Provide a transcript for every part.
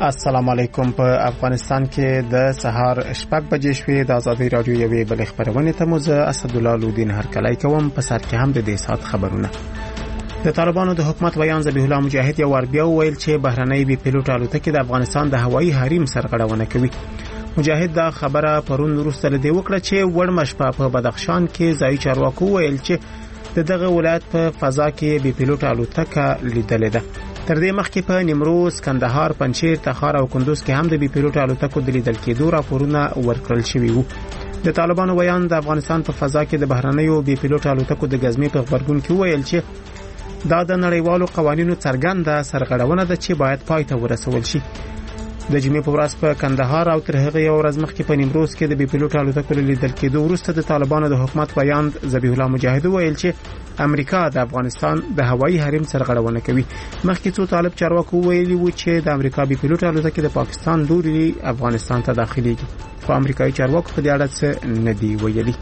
السلام علیکم. په افغانستان کې د سهار 6 بجې شوې. د آزادۍ رادیو یوې بل خبرونه ته مو زه اسدالله لودین هرکلی کوم. په سر کې هم د دې سات خبرونه. د طالبانو د حکومت ویان ذبیح الله مجاهد یو ور بیا ویل چې بهرنۍ بي پیلوټ الوتکې د افغانستان د هوایي حریم سرغړونه کوي. مجاهد دا خبره پرون وروسته لدی وکړه چې وړمش په بدخشان کې ځای چارواکو ویل چې دغه ولایت په فضا کې بي پیلوټ الوتکه لیدل ده. تر دې مخکې په نیمروز، کندهار، پنجشیر، تخار او کندوز کې هم د بي پیلوټ الوتکو د لیدل کېدو راپورونه ورکړل شوي وو. د طالبانو ویان د افغانستان په فضا کې د بهرنیو بي پیلوټ الوتکو د غزمې په خبرګون کې ویل چې دا د نړیوالو قوانینو څرګنده سرغړونه ده چې باید پای ته ورسول شي. د جمعې په ورځ په کندهار او تر هغه یو ورځ مخکې په نیمروز کې د بي پیلوټ الوتکو لیدل کېدو وروسته د طالبانو د حکومت ویان ذبیح الله مجاهد ویل چې امریکا د افغانستان د هوایي حریم سرغړونه کوي. مخکې څو طالب چارواکو ویلي وو چې د امریکا بي پیلوټ الوتکې د پاکستان لوري افغانستان ته داخليږي، خو امریکایي چارواکو په دې اړه څه نه دی ویلي.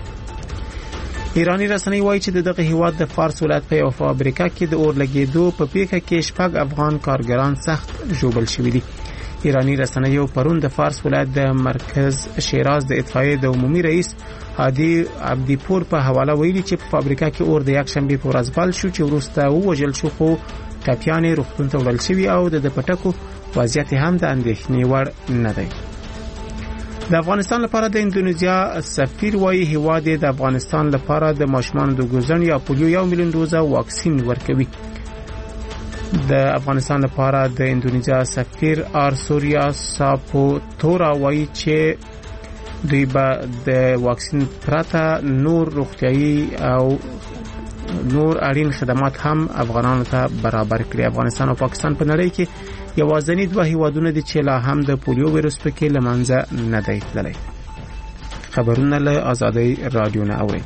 ایرانی رسنۍ وایي چې دغه هیواد د فارس ولایت په یو فابریکه کې د اور لګیدو په پیښه کې 6 افغان کارګران سخت ژوبل شوي دي. ایرانی رسنیو پرون د فارس ولایت د مرکز شیراز د اطفائیه د عمومي رئیس هادي عبدیپور په حواله ویلي چې په فابریکه کې اور د یک شنبه په ورځ بل شو چې وروسته وژل شو، خو ټاپیانې روغتون ته وړل شوي او د پټکو وضعیت هم د اندېښنې وړ نه دی. د افغانستان لپاره د اندونیزیا سفیر وایي هیواد د افغانستان لپاره د ماشومان د ګوزن یا پولیو 1 میلیون دوزه واکسین ورکوي. د افغانستان لپاره د اندونیزیا سفیر آرسوریا ساپوتورا وایي چې دوی به د واکسین پرته نور روغتیايي او نور اړین خدمات هم افغانانو ته برابر کړي. افغانستان او پاکستان په نړۍ کې یوازینی دوه هیوادونه دي چې لا هم د پولیو وایرس پکې لمنځه نه دی تللی. خبرونه له آزادۍ رادیو نه اوري.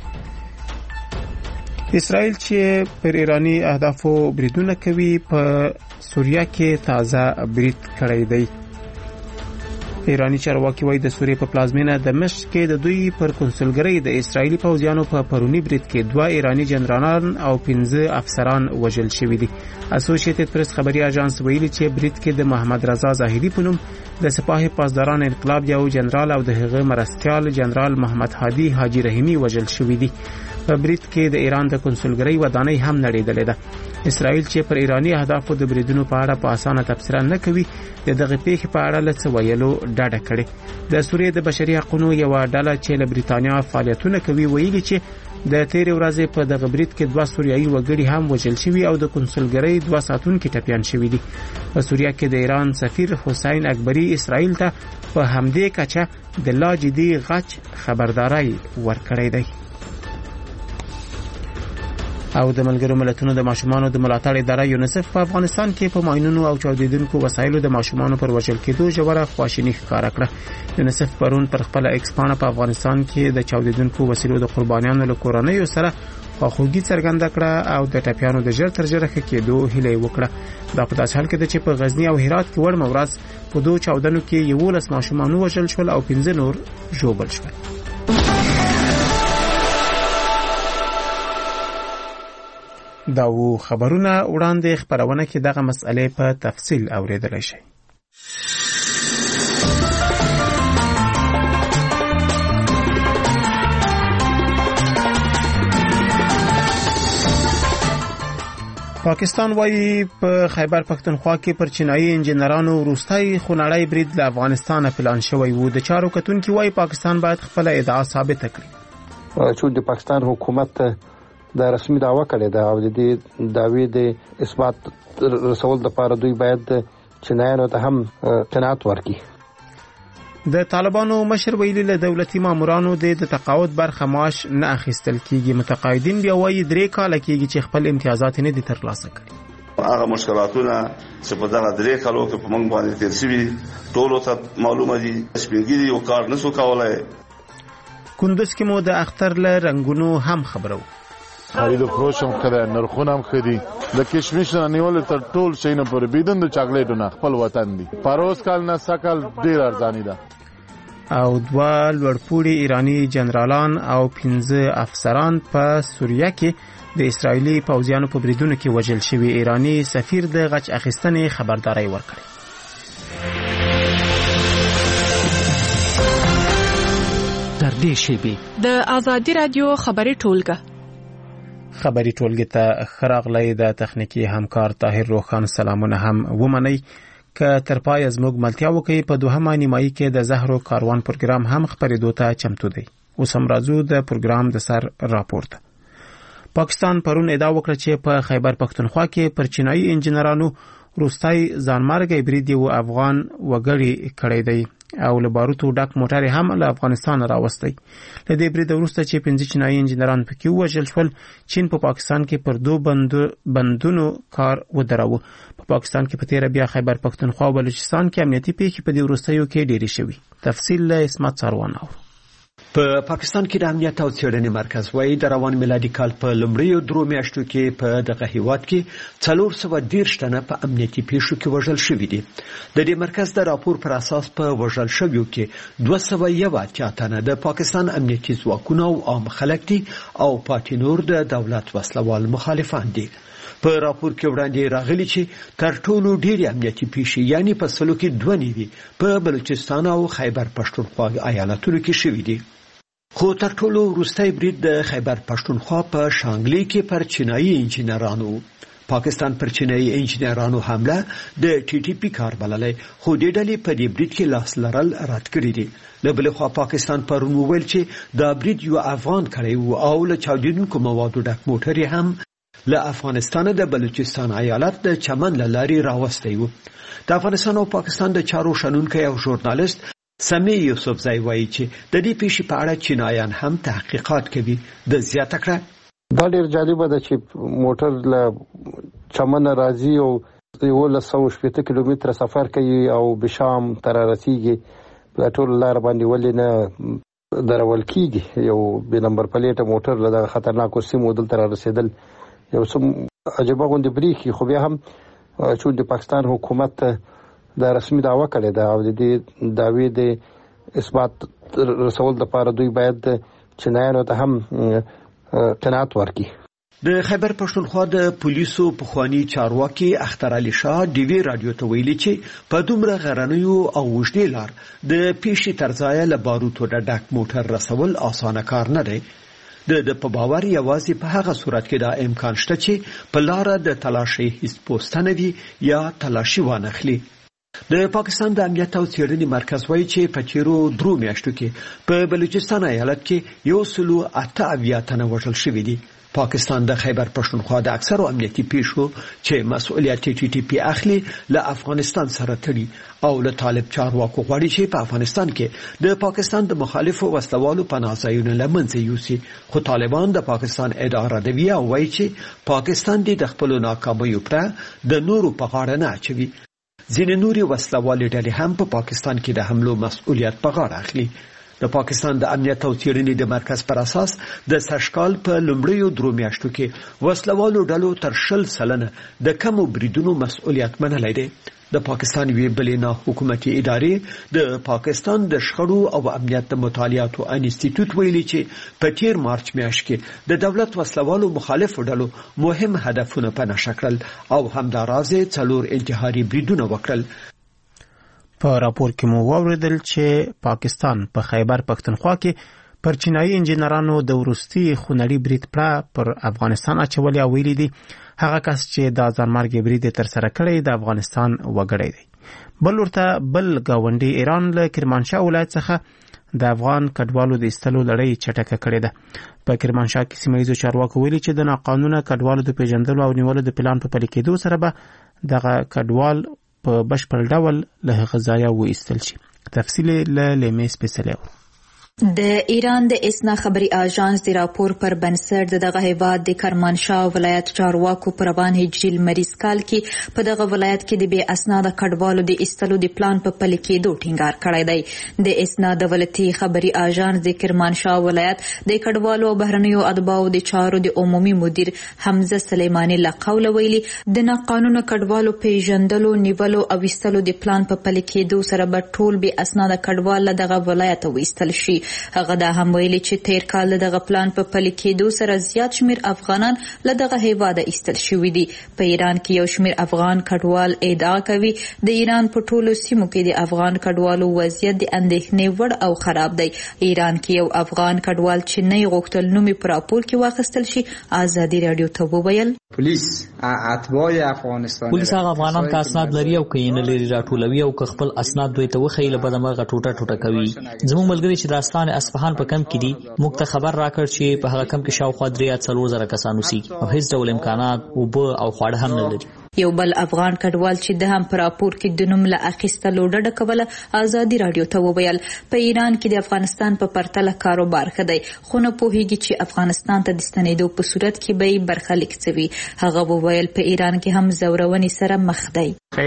اسرائیل چې پر ایرانی اهدافو بریدونه کوي، په سوریه کې تازه برید کړی دی. ایرانی چارواکي وایي د سوریې په پلازمینه دمشق کې د دوی پر کنسولګرۍ د اسرایلی پوځیانو په پرونی برید کې 2 ایرانی جنرالان او 15 افسران وژل شوي دي. اسوسییټډ پریس خبري اژانس ویلي چې برید کې د محمد رضا زاهدی په نوم د سپاه پاسداران انقلاب یو جنرال او د هغه مرستیال جنرال محمد هادي حاجی رحیمی وژل شوي دي. په برید کې د ایران د کنسولګرۍ ودانۍ هم نړیدلې ده. اسرائیل چې پر ایرانی اهدافو د بریدونو په اړه په اسانه تبصره نه کوي، دغه پیښې په اړه له څه ویلو ډډه کړې. د سوریې د بشري حقوقو یو ډله چې له بریتانیا فعالیتونه کوي ویلي چې د تیر ورځې په دغه برید کې 2 سوریایي وګړي هم وژل شوي او د کنسولګرۍ 2 ساتونکي ټپیان شوي دي. په سوریه کې د ایران سفیر حسین اکبری اسرائیل ته په همدې کچه د لا جدي غچ خبرداري ورکړې ده. او د ملګرو ملتونو د ماشومانو د ملاتړ اداره یونیسف په افغانستان کې په ماینونو او چاودیدونکو وسایلو د ماشومانو پر وژل کېدو ژوره خواشیني ښکاره کړه. یونیسف پرون پر خپل ایکس پاڼه په افغانستان کې د چاودیدونکو وسایلو د قربانیانو له کورنیو سره خواخوږي څرګنده کړه او د ټپیانو د ژر تر ژره ښه کېدو هیله وکړه. دا په داسې حال کې ده چې په غزنی او هرات کې وړمه ورځ په 2 چاودنو کې 11 ماشومان وژل شول او 15 نور ژوبل شول. دا و خبرونه وړاندې خبرونه کې دغه مسئله په تفصیل اوریدلای شئ. پاکستان وايي په خیبر پختونخوا کې پر چینایي انجنیرانو وروستۍ خونړی برید له افغانستان پلان شوی وو. د چارو کتونکي وايي پاکستان باید خپل ادعا ثابت کړي. چې د پاکستان حکومت دا رسمي دعوا کړې ده او د دې داوی د اثبات رسول لپاره دوی باید چینایانو ته هم قناعت ورکړي. د طالبانو مشر ویلي له دولتي مامورانو د تقاعد برخه معاش نه اخیستل کیږي. متقاعدین بیا وايي 3 کال کېږي چې خپل امتیازات نه دي ترلاسه کړي. هغه مشکلاتونه چې په دغه 3 کالو کې په موږ باندې تیر شوي ټولو ته معلومه دي. سپینګری او کار نسو کولای. کندوز کې مو د اختر له رنگونو هم خبرو. خرید و فروش هم کړه، نرخونه هم خدي. د کشمش نه نیول تر ټول شي نه پر بيدن د چاکلیټو نه خپل وطن دي. پاروس کال نه سکل ډیر ارزانی ده. او 2 لوړپوړي ایرانی جنرالان او 15 افسران په سوریه کې د اسرایلی پوځیانو په بریدونو کې وژل شوي. ایرانی سفیر د غچ اخیستنې خبرداري ورکړه. تر دې شیبې د آزادي رادیو خبري ټولګه ته خراغلی د تخنیکی همکار طاهر روخان سلامونه هم ومني که تر پای زموږ ملتیا وکي په دوهمه نیمایي کې د زهرو کاروان پروګرام هم خبرېدو ته چمتو دی. اوس هم راځو د پروګرام د سر راپورته. پاکستان پرون ادعا وکړه چې په خیبر پختونخوا کې پر چینایي انجنیرانو روستای ځانمرګي برید یو افغان وګړي کړی دی او له باروتو ډک موټر هم له افغانستان راوستي. له دې برید وروسته چې 15 چینایي انجنیران پکې وژل شول، چین په پاکستان کې پر 2 بندونو کار ودراوه. په پاکستان کې په تیر بیا خیبر پختونخوا او بلوچستان کې امنیتي پیښې په دې وروستیو کې ډېری شوي. تفصیل له اسمت ساروان اورو. په پاکستان کې د امنیت او څېړنې مرکز وايي د روان میلادي کال په لومړیو 3 میاشتو کې په دغه هیواد کې 430 تنه په امنیتي پیښو کې وژل شوي دي. د دې مرکز د راپور پر اساس په وژل شویو کې 201 تنه د پاکستان امنیتي ځواکونه او عام خلک دي او پاتې نور د دولت وسلوال مخالفان دي. په راپور کې وړاندې راغلي چې تر ټولو ډېری امنیتي پیښې یعنی په سلو کې 2 نیوي په بلوچستان او خیبر پښتونخوا ایالتونو کې شوي دي. خو تر ټولو وروستی برید د خیبر پښتونخوا په شانګلې کې پر چینایي انجنیرانو. پاکستان پر چینایي انجنیرانو حمله د ټي ټي پی کار بللې، خو د ډلې په دې برید کې لاس لرل رد کړی دي. له بل خوا پاکستان پرون وویل چې دا برید یو افغان کړی و او له چاودېدونکو موادو ډک موټر هم له افغانستان د بلوچستان ایالت د چمن لاري راوستي و. د افغانستان او پاکستان د چارو شنونکي او ژورنالیست سمی یوسفزای وایي چې د دې پیښې په اړه چینایان هم تحقیقات کوي. د زیاته کړه دا ډېر جالبه ده چې موټر له چمن راځي او 170 کیلومتر سفر کوي او بشام تر رسیږي. په ټول لار باندې ولې نه درول کیږي. یو به نمبر پلیټ موټر له خطرناکو سیمو دلته رسیدل یو څه عجیبه غونډه بریخي. خو بیا هم چې د پاکستان حکومت دا رسمي دعوا کړې ده او د دې دعوی د اثبات رسول لپاره دوی باید چینایانو ته هم قناعت ورکړي. د خیبر پښتونخوا د پولیسو پخوانی چارواکي اختر علي شاه ډي وی رادیو ته ویلي چې په دومره غرنیو او وژدې لار د پیښې ترځای له باروتو ډک موټر رسول اسانه کار نه دی. د په باور یوازې په هغه صورت کې دا امکان شته چې په لار د تلاشي هیڅ پوسټنه وي یا تلاشي وانخلي. د پاکستان د امنیت او څېړنې مرکز وايي چې په تیرو 3 میاشتو کې په بلوچستان ایالت کې 108 تنه وژل شوي دي. پاکستان د خیبر پښتونخوا د اکثرو امنیتي پیښو چې مسؤلیت ټي ټي پی اخلي له افغانستان سره تړي او له طالب چارواکو غواړي چې په افغانستان کې د پاکستان د مخالفو وسلوالو پناه ځایونه له منځه یوسي. خو طالبان د پاکستان اداره دوي او وایي چې پاکستان د خپل ناکامیو پر د نورو په غاړه نه اچوي. ځینې نوري وسلوالې ډلې هم په پاکستان کې د حملو مسؤلیت په غاړه اخلي. د پاکستان د امنیت او څېړنې د مرکز پر اساس د سشکال په لومړیو 3 میاشتو کې وسلوالو ډلو تر 20% د کمو بریدونو مسؤلیت منلی دی. د پاکستان وی بلینا حکومتي ادارې د پاکستان د شخړو او امنیت مطالعاتو انسټیټیوټ ویلي چې په تیر مارچ میاشت کې د دولت وسلوالو مخالفو ډلو مهم هدفونه په نښه کړل او همدارازه 4 انتحاري بریدونه وکړل. په راپور کې مو واوریدل چې پاکستان په خیبر پختونخوا کې پر چینایي انجنیرانو د وروستي خونړي برید پر افغانستان اچولي او ویلي دي هغه کس چې د ځانمرګي برید تر سره کړی د افغانستان وګړی دی. بل ورته بل گاونډي ایران له کرمانشاه ولایت څخه د افغان کډوالو د استلو لړۍ چټکه کړې ده. په کرمانشاه کې سیمایي چارواکو ویلي چې د ناقانونه کډوالو د پیژندلو او نیولو د پلان په پلي کېدو سره به دغه کډوال په بشپړ ډول له غذایا و ایستل شي. تفصیل له لیمې سپیشل. د ایران د اسنا خبري اژانس د راپور پر بنسټ دغه هیواد د کرمانشاه ولایت چارواکو پر روان هجري مریض کال کې په دغه ولایت کې د بے اسناد کډوالو د استلو د پلان په پلي کېدو ټینګار کړی دی. د اسنا دولتي خبري اژانس د کرمانشاه ولایت د کډوالو او بهرنیو ادباو د چارو د عمومي مدیر حمزه سلیمانی له قوله ویلي د ناقانونه کډوالو پیژندلو نیولو او استلو د پلان په پلي کېدو سره به ټول بے اسناد کډوال دغه ولایت وایستل شي. هغه دا هم ویلي چې تیر کال دغه پلان په پلي کېدو سره زیات شمیر افغانان له دغه هیواده ایستل شوي دي. په ایران کې یو شمیر افغان کډوال ادعا کوي د ایران په ټولو سیمو کې د افغان کډوالو وضعیت د اندېښنې وړ او خراب دی. ایران کې یو افغان کډوال چې نه غوښتل نوم یې په راپور کې واخیستل شي ازادي راډیو ته وویل پولیس هغه افغانان که اسناد لري او که یې نه لري راټولوي او که خپل اسناد دوی ته وښیي له بده مرغه ټوټه ټوټه کوي. زموږ ملګري چې د استان اصفهان په کمپ کې دي موږ ته خبر راکړ چې په هغه کمپ کې شاوخوا 3-4 زره کسان اوسېږي او هیڅ ډول امکانات اوبه او خواړه هم نه لري. یو بل افغان کډوال چې د هم پر راپور کې د نوم له اخیستلو ډډه کوله ازادي راډیو ته وویل په ایران کې د افغانستان په پرتله کاروبار ښه دی خو نه پوهیږي چې افغانستان ته د ستنېدو په صورت کې به برخلیک څه وي. هغه وویل په ایران کې هم زورونې سره مخ دی.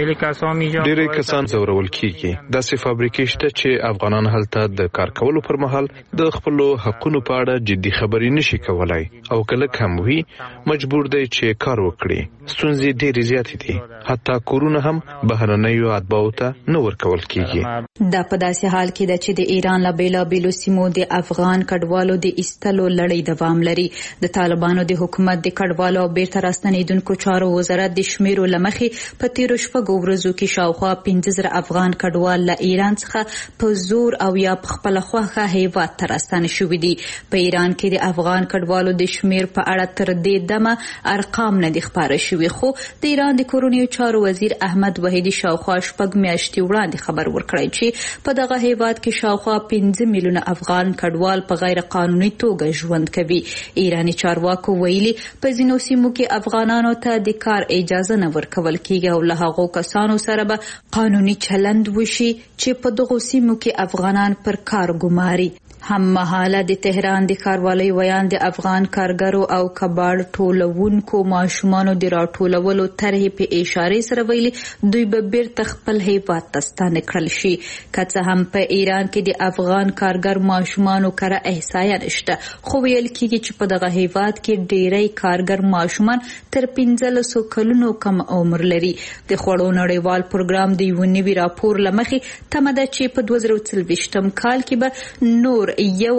ډېری کسان زورول کیږي. داسې فابریکې شته چې افغانان هلته د کار کولو پر مهال د خپلو حقونو په اړه جدي خبرې نشي کولای او کله کم وي مجبور دی چې کار وکړي. ستونزې ډېرې زیاتې دي. حتی کورونه هم بهرنیو اتباعو ته نه ورکول کیږي. دا په داسې حال کې ده چې د ایران له بیلابیلو سیمو د افغان کډوالو د ایستلو لړۍ دوام لري. د طالبانو د حکومت د کډوالو او بیرته راستنېدونکو چارو وزارت د شمیرو له مخې په تیرو شپږو ورځو کې شاوخوا 15,000 افغان کډوال له ایران څخه په زور او یا په خپله خوښه هیواد ته راستانه شوي دي. په ایران کې د افغان کډوالو د شمیر په اړه تر دې دمه ارقام نه دي خپاره شوي خو د ایران د کورنیو چارو وزیر احمد وحیدی شاوخوا 6 میاشتې وړاندې خبر ورکړی چې په دغه هیواد کې شاوخوا 15 میلیونه افغان کډوال په غیر قانوني توګه ژوند کوي. ایرانی چارواکو ویلي په ځینو سیمو کې افغانانو ته د کار اجازه نه ورکول کیږي او له هغو کسانو سره به قانوني چلند وشي چې په دغو سیمو کې افغانان پر کار ګماري. هم مهاله د تهران د کاروالۍ ویان د افغان کارګرو او کباړ ټولونکو ماشومانو د راټولولو طرحې په اشاره سره ویلي دوی به بیرته خپل هیواد ته ستانه کړل شي. که څه هم په ایران کې د افغان کارګر ماشومانو کره احصایه نشته خو ویل کېږي چې په دغه هیواد کې ډیری کارګر ماشومان تر 15 کلونو کم عمر لري. د خوړو نړیوال پروګرام د یو نوي راپور له مخې تمه ده چې په 2024 کال کې به نور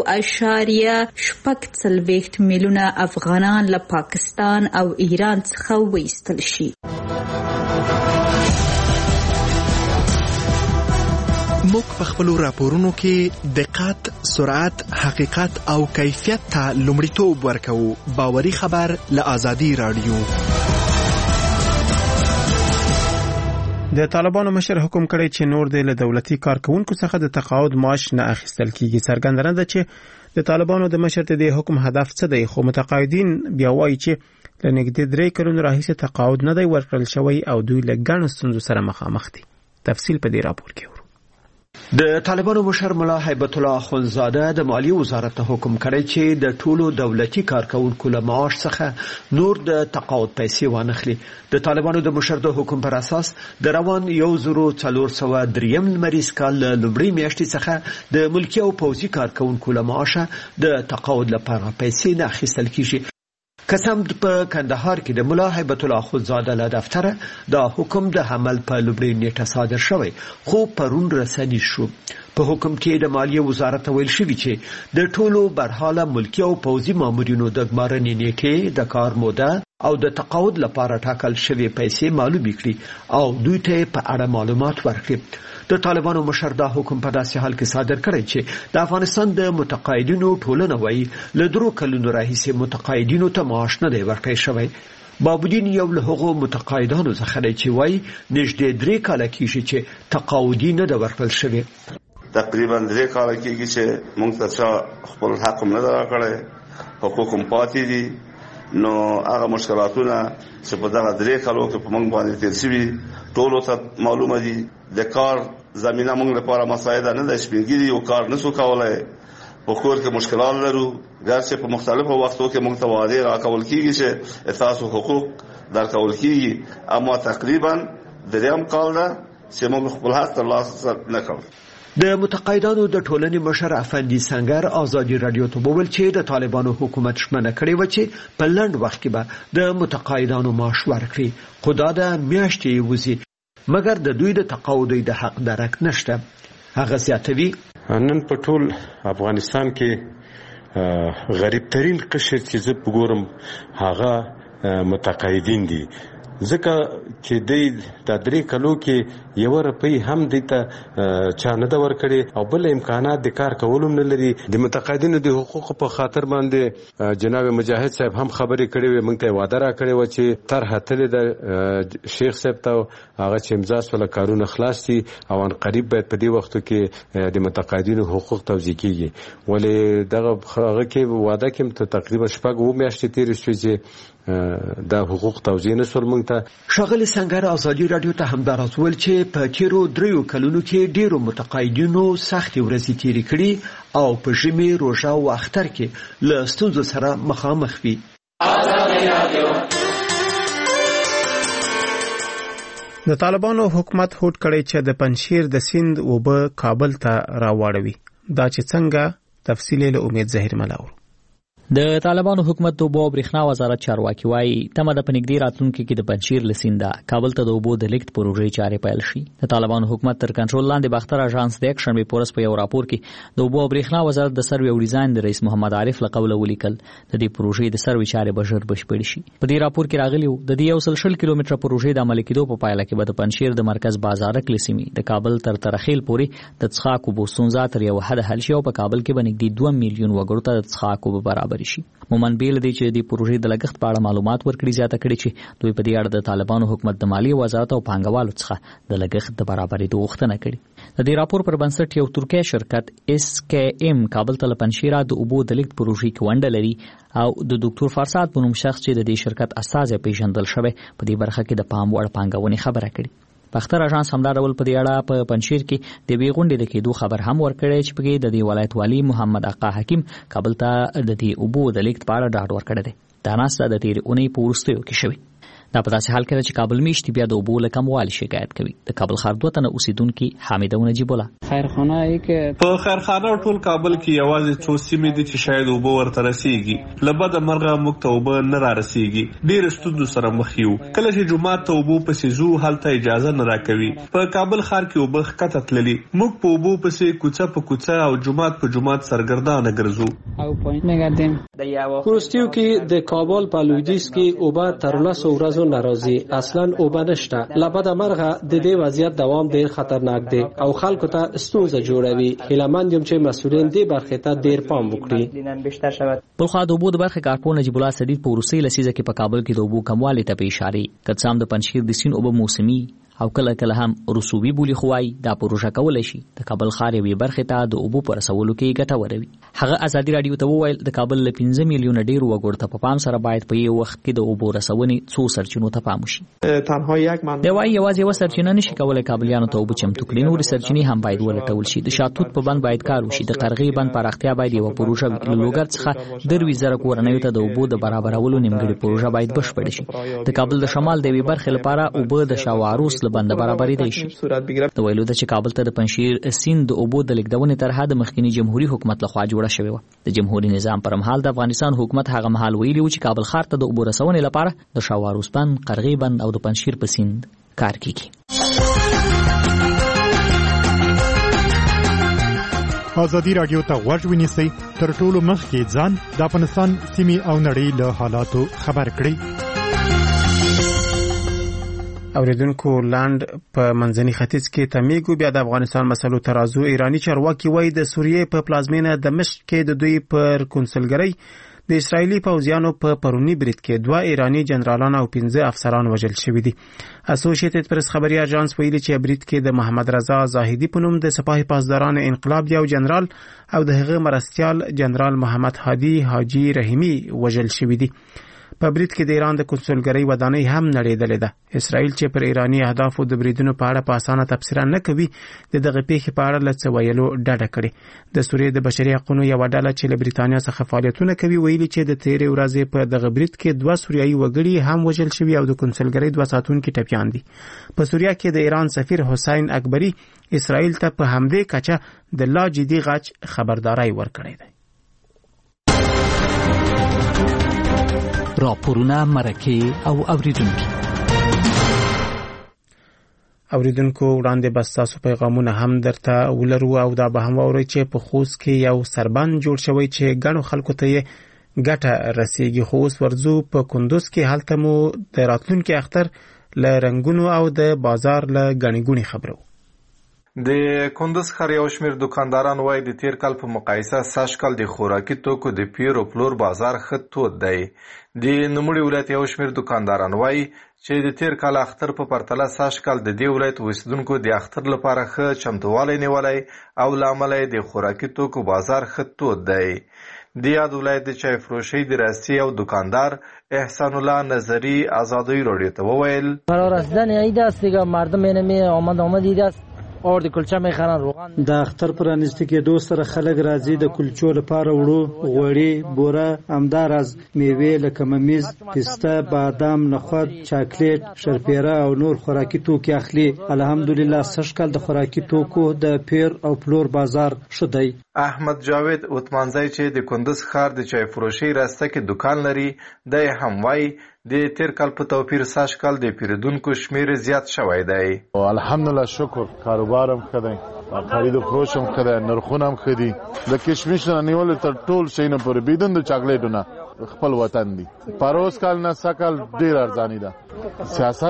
1.6 میلیونه افغانان له پاکستان او ایران څخه وایستل شي. موږ په خپلو راپورونو کې دقت، سرعت، حقیقت او کیفیت ته لومړیتوب ورکوو. باوري خبر له ازادي راډیو. د طالبانو مشر حکم کړی چې نور د دولتي کارکونکو څخه د تقاعد معاش نه اخیستل کیږي. څرګندونه ده چې د طالبانو د مشر د حکم هدف څه دی خو متقاعدین بیا وایي چې له نږدې 3 کلونو راهیسې تقاعد نه دی ورکړل شوی او دوی له ګڼو ستونزو سره مخامخ دي. تفصیل په دې راپور کې ورو. د طالبانو مشر ملا هیبت الله اخوندزاده د مالیې وزارت ته حکم کړی چې د ټولو دولتي کارکونکو له معاش څخه نور د تقاعد پیسې وانخلي. د طالبانو د مشر د حکم پر اساس د روان 1403 لمریز کال لومړۍ میاشتې څخه د ملکي او پوځي کارکونکو له معاشه د تقاعد لپاره پیسې نه اخیستل کیږي. قسم په کندهار کې د ملا هیبت الله اخوندزاده له دفتره دا حکم د عمل په لومړۍ نیټه صادر شوی خو پرون رسنی شو. په حکم کې د مالیې وزارت ویل شوی چې د ټولو برحاله ملکي او پوځي مامورینو د ګمارنې نیټې د کار موده او د تقاعد لپاره ټاکل شوی پیسې معلوم کړي او دوی ته په اړه معلومات ورکړي. د طالبانو مشر دا حکم په داسې حال کې صادر کړی چې د افغانستان د متقاعدینو ټولنه وایي له 3 کلونو راهیسې متقاعدینو ته معاش نه دی ورکړی شوی. بابودین یو له هغو متقاعدانو څخه دی چې وایي نږدې 3 کاله کېږي چې تقاعدي نه دی ورکړل شوی. تقریبا 3 کاله کېږي چې موږ ته خپل حق نه دی راکړی، حقوق هم پاتې دي. نو هغه مشکلاتونه چې په دغه 3 کالو کې په موږ باندې تیر شوي ټولو ته معلومه دي. د کار زمینه موږ لپاره مساعده نه ده، سپینګیري او کار نسو کولای. په کور کې مشکلات لرو، ګرچې په مختلفو وختو کې موږ ته وعدې راکول کېږي چې تاسو حقوق درکول کېږي، اما تقریبا 3 کال ده چې موږ خپل حق ترلاسه نه کوو. د متقاعدانو د ټولنې مشر افندي سنگر ازادي راډیو ته وویل چې د طالبانو حکومت شمنه کړې و چې په لنډ وخت کې به د متقاعدانو معاش ورکړي، خو دا د میاشتې وځي مګر د دوی د تقاعد د حق درک نشته. هغه زیاتوي نن په ټول افغانستان کې غریب ترین قشر چې زه وګورم هغه متقاعدین دي، ځکه چې د 3 کلو کې 1 روپۍ هم دیته چا نه ده ورکړې او بل امکانات د کار کولو نه لري. د متقاعدینو د حقوقو په خاطر باندې جناب مجاهد صاحب هم خبرې کړې وې، موږ ته وعده راکړې وه چې طرحه تلې ده شیخ صاحب ته هغه چې امضا سوله کارونه خلاص دي او ان قریب باید په دې وختو کې د متقاعدینو حقوق توزیع کیږي. ولې دغه هغه کې وعده کې تقریبا 4 میاشتې تېرې شوې چې دا حقوق توزیع نه شول. موږ ته ښاغلي سنگر ازادي رادیو ته همداراز ویل چې په تیرو 3 کلونو کې ډیرو متقاعدینو سختې ورځې تیرې کړي او په ژمي، روژه او اختر کې له ستونزو سره مخامخ وي. د طالبانو حکومت هوډ کړی چې د پنجشیر د سیند اوبه کابل ته راوړوي. دا چې څنګه تفصیل له امید ظاهر ملاور. د طالبانو حکومت د اوبو او برېښنا وزارت چارواکي وایي تمه د پنځګدي راتلونکو کې د پنجشیر له سینده کابل ته د اوبو د لیږد پروژې چارې پیل شي. د طالبانو حکومت تر کنټرول لاندې باختر اژانس د یک شنبه پورس په یو راپور کې د اوبو او برېښنا وزارت د سروې او ډیزاین د رئیس محمد عارف له قوله ولیکل د دې پروژې د سروې چارې به ژر بشپړې شي. په دې راپور کې راغلی و د دې 160 کیلومتره پروژې د عملي کېدو په پایله کې به د پنجشیر د مرکز بازارک لسیمې د کابل تر ترخیل پورې د څښاک اوبو ستونزه تر یو حد حل شي او په کابل کې به نږدې 2 میلیون وګړو ته د څښاک اوبه برابر شي. مومن بیل دی چې د پروژې د لګښت په اړه معلومات ورکړي زیاته کړي چې دوی په دې اړه د طالبانو حکومت د مالیې وزارت او پانګوالو څخه د لګښت د برابرېدو غوښتنه کړې. د دې راپور پر بنسټ یو ترکیه شرکت SKM کابل ته له پنجشیره د اوبو د لیږد پروژې کې ونډه لري او د ډاکټر فرساد په نوم شخص چې د دې شرکت استازی پیژندل شوی په دې برخه کې د پام وړ پانګونې خبره کړې. باختر اژانس همدا ډول په دې اړه په پنجشیر کې د وی غونډې د کېدو خبر هم ورکړی چې په د دې ولایت والی محمد آقا حکیم کابل ته د دې اوبو د لیږد په اړه ډاډ ورکړی دی. دا ناسته د تېرې اونۍ په وروستیو کې شوې. دا په داسې حال کې چې کابل میشتي بیا د اوبو له کموالي شکایت کوي. د کابل ښار 2 تنه اوسیدونکي حامد او نجیب الله خیرخانه کې په خیرخانه ټول کابل کې یوازې څو سیمې دي چې شاید اوبو ورته رسیږي. لبد مرغه موږ ته اوبه نه را رسیږي. ډېر ستونزو سره مخ یو. کله چې جمعه ته اوبو پسې زو هلته اجازه نه راکوي. په کابل ښار کې اوبه ښکته تللي. موږ په اوبو پسې کوڅه په کوڅه او جمعه په جمعه سرګردانه ګرځو. او پوینټ میګردیم د وروستیو کې د کابل په لویدیځ کې اوبه تر 10 ورځو ناراضي اصلا اوبه نشته. لبد مرغه د دې وضعیت دوام ډیر خطرناک دی او خلکو ته ستونزه جوړوي. هیلمند یم چې مسؤلین دې برخې ته ډیر پام وکړي. بل خو د اوبو د برخې کارپور نجیب الله سدید په روسي لسیزه کې په کابل کې د اوبو کموالی ته په اشاره کڅام د پنجشیر د سین اوبه موسمي او کله کله هم رسوبي بولی خوای دا پروژه کولای شي د کابل ښار یوې برخې ته د اوبو پر رسولو کې ګټه وي. هغه ازادي رادیو ته وویل د کابل له 15 میلیونه ډیر وګړو ته په پام سره باید په یو وخت کې د اوبو رسونې څو سرچینو ته پام وشي. تنها یک من دی وايي یوازې یو سرچینه نشي کولای کابلیانو ته اوبه چمتو کړي. نور سرچینې هم باید ولټول شي. د شاتوت په بند باید کار وشي. د قرغې بند پراختیا باید یو پروژه وي. لوګر څخه 2000 کورنیو ته د اوبو د برابرولو نیمګړې پروژه باید بشپړ شي. د کابل د شمال د وی برخې لپاره اوبه د شاوعروس له بند برابرې د ویلو د چې کابل ته د پنجشیر سیند د اوبو د لیږدونې طرحه د مخکینی جمهوریت حکومت لخوا جوړه شوې و. د جمهوریت نظام پر مهال د افغانستان حکومت هغه مهال ویلي و چې کابل ښار ته د اوبو رسونې لپاره د شاوعروس بند، قرغې بند او د پنجشیر په سیند کار کیږي. ازادي رادیو ته غوږ ونیسئ تر ټولو مخکې ځان د افغانستان سیمې او نړۍ له حالاتو خبر کړئ. اوریدونکو لاند په منځني ختیځ کې تمیګو بیا د افغانستان مسلو ترازو ایرانی چارواکي وایي د سوریې په پلازمینه دمشق کې د دوی پر کنسولګرۍ د اسرایلی پوځیانو په پرونی برید کې 2 ایرانی جنرالان او 15 افسران وژل شوي دي. اسوسییټډ پریس خبري اژانس ویلي چې برید کې د محمد رضا زاهدی په نوم د سپاه پاسداران انقلاب یو جنرال او د هغه مرستیال جنرال محمد هادي حاجی رحیمی وژل شوي دي. په برید کې د ایران د کنسولګرۍ ودانۍ هم نړېدلې ده. اسرائیل چې پر ایرانی اهدافو د بریدونو په اړه په اسانه تبصره نه کوي د دغه پیښې په اړه له څه ویلو ډډه کړې. د سوریې د بشري حقوقو یو ډله چې له بریتانیا څخه فعالیتونه کوي ویلي چې د تیرې ورځې په دغه برید کې 2 سوریایي وګړي هم وژل شوي او د کنسولګرۍ 2 ساتونکي ټپیان دي. په سوریه کې د ایران سفیر حسین اکبری اسرائیل ته په همدې کچه د لا جدي غچ خبرداري ورکړې ده. راپورونه مرکه او اوریدونکو. اوریدونکو وړاندې بس تاسو پیغامونه هم درته ولرو او دا به هم واورئ چې په خوست کې یو سربند جوړ شوی چې ګڼو خلکو ته یې ګټه رسیږي. خو اوس ورځو په کندوز کې هلته مو د راتلونکي اختر له رنګونو او د بازار له ګڼې ګوڼې خبرو. د کندوز ښار یو شمېر دکانداران وایي د تیر کال په مقایسه سږ کال د خوراکي توکو د پیر او پلور بازار ښه تود دی. د نوموړي ولایت یو شمېر دکانداران وایي چې د تیر کال اختر په پرتله سږ کال د دې ولایت اوسیدونکو د اختر لپاره ښه چمتووالی نیولی او له امله د خوراکي توکو بازار ښه تود دی. د یاد ولایت د چای فروشۍ د راستی او دکاندار احسان الله نظری آزادی رادیو ته وویل رسیدن عید است دیگه مردم اینمی آمد عید است اور د کلچه میخرن روغن. د اختر پرانیستی کېدو سره خلک راځي د کلچو لپاره وړو غوړي بوره همداراز میوې لکه ممیز پسته بادام نخود چاکلیټ شرپیره او نور خوراکي توکي اخلي. الحمدلله سږ کال د خوراکي توکو د پیر او پلور بازار ښه دی. احمد جاوید عثمانزی چې د کندوز ښار د چای فروشۍ راسته کې دکان لري دی هم وایي د تیر کال په توپیر سږ کال د پیرودونکو شمیر زیات شوی دی. الحمدلله شکر کاروبارم ښه دی خرید و فروش هم ښه دی نرخونه هم ښه دي. د کشمش نه نیولې تر ټول شی نه پورې بیدون د چاکلیټو نه خپل وطن دی. پروس کال نه سکل ډیر ارزانی ده سیاست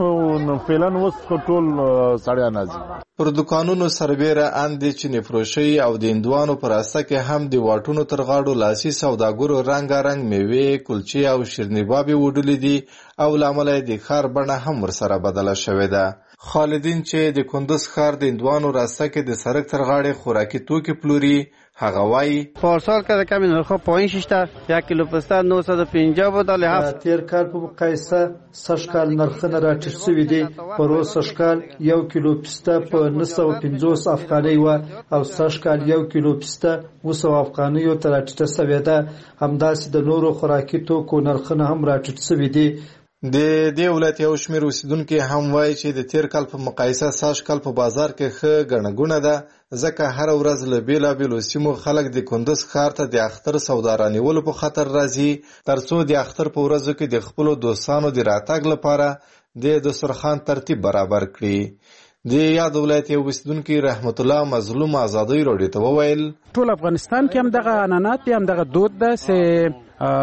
هم فعلا اوس ټول سړیا نازي. پر دکانونو سربیره اندې چې نفروشي او د اندوانو پر اساس کې هم د واټونو تر غاړو لاسي سوداګرو رنگارنګ میوې کلچې او شیرني بابي وډلې دي او لامل د ښار بڼه هم ورسره بدله شوې ده. خالدین چې د کندوز ښار د اندوانو راسته کې د سړک تر غاړې خوراکي توکي پلوري هغه وایي پارسال که کمی نرخ پایین شیشته 1 کیلو پسته 950 بود له هفت. تیر کال په مقایسه سږ کال نرخونه راټیټ شوي دي. پروس سږ کال 1 کیلو پسته په 950 افغانۍ و او سږ کال 1 کیلو پسته 200 افغانۍ ته راټیټه شوې ده. همداسې د نورو خوراکي توکو نرخونه هم راټیټ شوي دي. د دې ولایت یو شمېر اوسیدونکي هم وایي چې د تیر کال په مقایسه سږ کال په بازار کې ښه ګڼه ګوڼه ده ځکه هره ورځ له بېلابېلو سیمو خلک د کندوز ښار ته د اختر سودا رانیولو په خاطر راځي ترڅو د اختر په ورځو کې د خپلو دوستانو د راتګ لپاره د دسترخوان ترتیب برابر کړي. د یاد ولایت یو اوسیدونکي رحمت الله مظلوم آزادی رادیو ته وویل ټول افغانستان کې هم دغه عنعنات دي هم دغه دود ده چې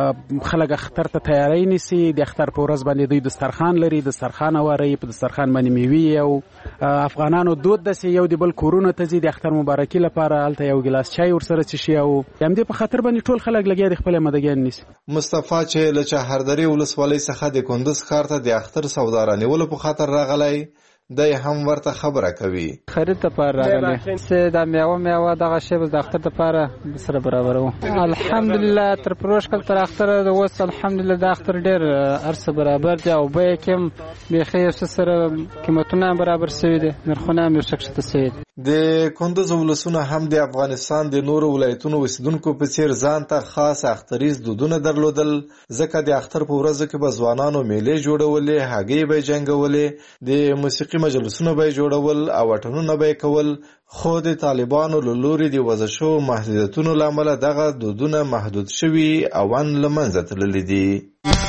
خلک اختر ته تیاری نیسي. د اختر په ورځ باندې دوی دسترخوان لري دسترخوان واري په دسترخوان باندې میوې او افغانانو دود ده چې یو د بل کورونو ته ځي د اختر مبارکي لپاره هلته یو ګلاس چای ورسره څښي او همدې په خاطر باندې ټول خلک لګیا د خپل مدګیان نیسي. مصطفی چې له چهاردری ولسوالۍ څخه د کندوز ښار ته د اختر سودا رانیولو په خاطر راغلی دی هم ورته خبره کوي. خرید ته پر راغلی چې دا میوه دغه شی د اختر لپاره سره برابرو. الحمدلله تر پروش کال تر اختر د اوس الحمدلله د اختر ډیر ارسه برابر دي او به کوم بخیر سره قیمتونه برابر شوی دي نرخونه هم شکشته شوی دي. د کندوز ولسونه هم د افغانستان د نورو ولایتونو اوسیدونکو په څیر ځان ته خاص اختریز دودونه درلودل ځکه د اختر په ورځو کې به ځوانانو میلې جوړولې هګۍ به جنګولې د موسیقي مجلسونه به جوړول او اټنونه به کول خو د طالبانو له لوري د وضع شوو محدودیتونو له امله دغه دودونه محدود شوي او ان له منځه تللي دي.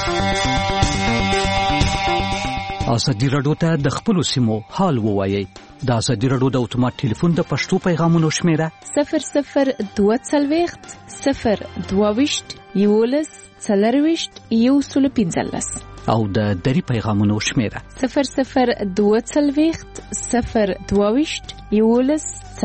ازادي راډیو ته د خپلو سیمو حال ووایئ. د ازادي راډیو د اتومات ټلیفون د پښتو پیغامونو شمیره 0022 022 11 40 او د دری پیغامونو شمیره 0022 022 11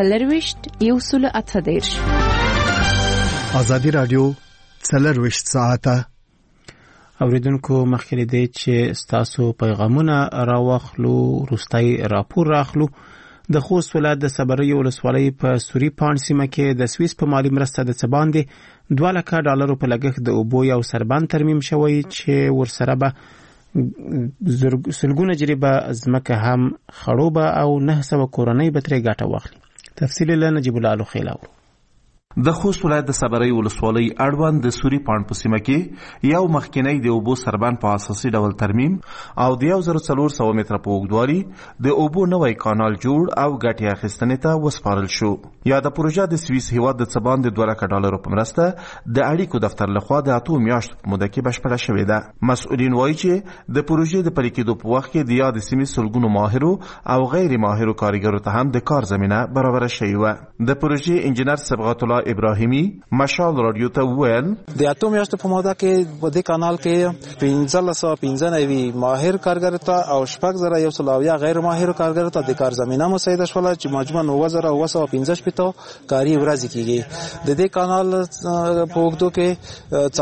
40 ازادي راډیو 24 ساعته. اوریدونکو مخکې دی چې ستاسو پیغامونه راوخلو روستای راپور راخلو. د خوست ولایت د صبري ولسوالۍ په سوري پان سیمه کې د سویس په مالی مرسته د څه باندې $2,00,000 په لګښت د اوبو یو سربند ترمیم شوی چې ورسره به سلګونه جریبه ځمکه هم خړوبه او 900 کورنۍ به ترې ګټه واخلي. تفصیل له نجیب الله خیلاو. د خوست ولایت د صبرۍ ولسوالۍ اړوند د سوري پاڼ په سیمه کې یو مخکینی د اوبو سربند په اساسي ډول ترمیم او د 1400 متره په اوږدوالي د اوبو نوی کانال جوړ او ګټې اخیستنې ته وسپارل شو. یا د پروژه د سویس هیواد د څه باندې 2 لک ډالرو په مرسته د اړیکو دفتر لخوا د 8 میاشتو په موده کې بشپړه شوې ده. مسؤلین وایي چې د پروژې د پلي کېدو په وخت کې د یاد سیمې سلګونو ماهرو او غیر ماهرو کارګرو ته هم د کار زمینه برابر شوې وه. د پروژې انجینر صبغت الله ابراهیمي مشال رادیو ته وویل د 8 میاشتو په موده کې په دې کانال کې 1595 ماهر کارګر ته او 6170 غیر ماهر کارګر ته د کار زمینه مساعده شول چې مجموعاً 9915 کاري ورځ کېږي. د دې کانال په اوږدو کې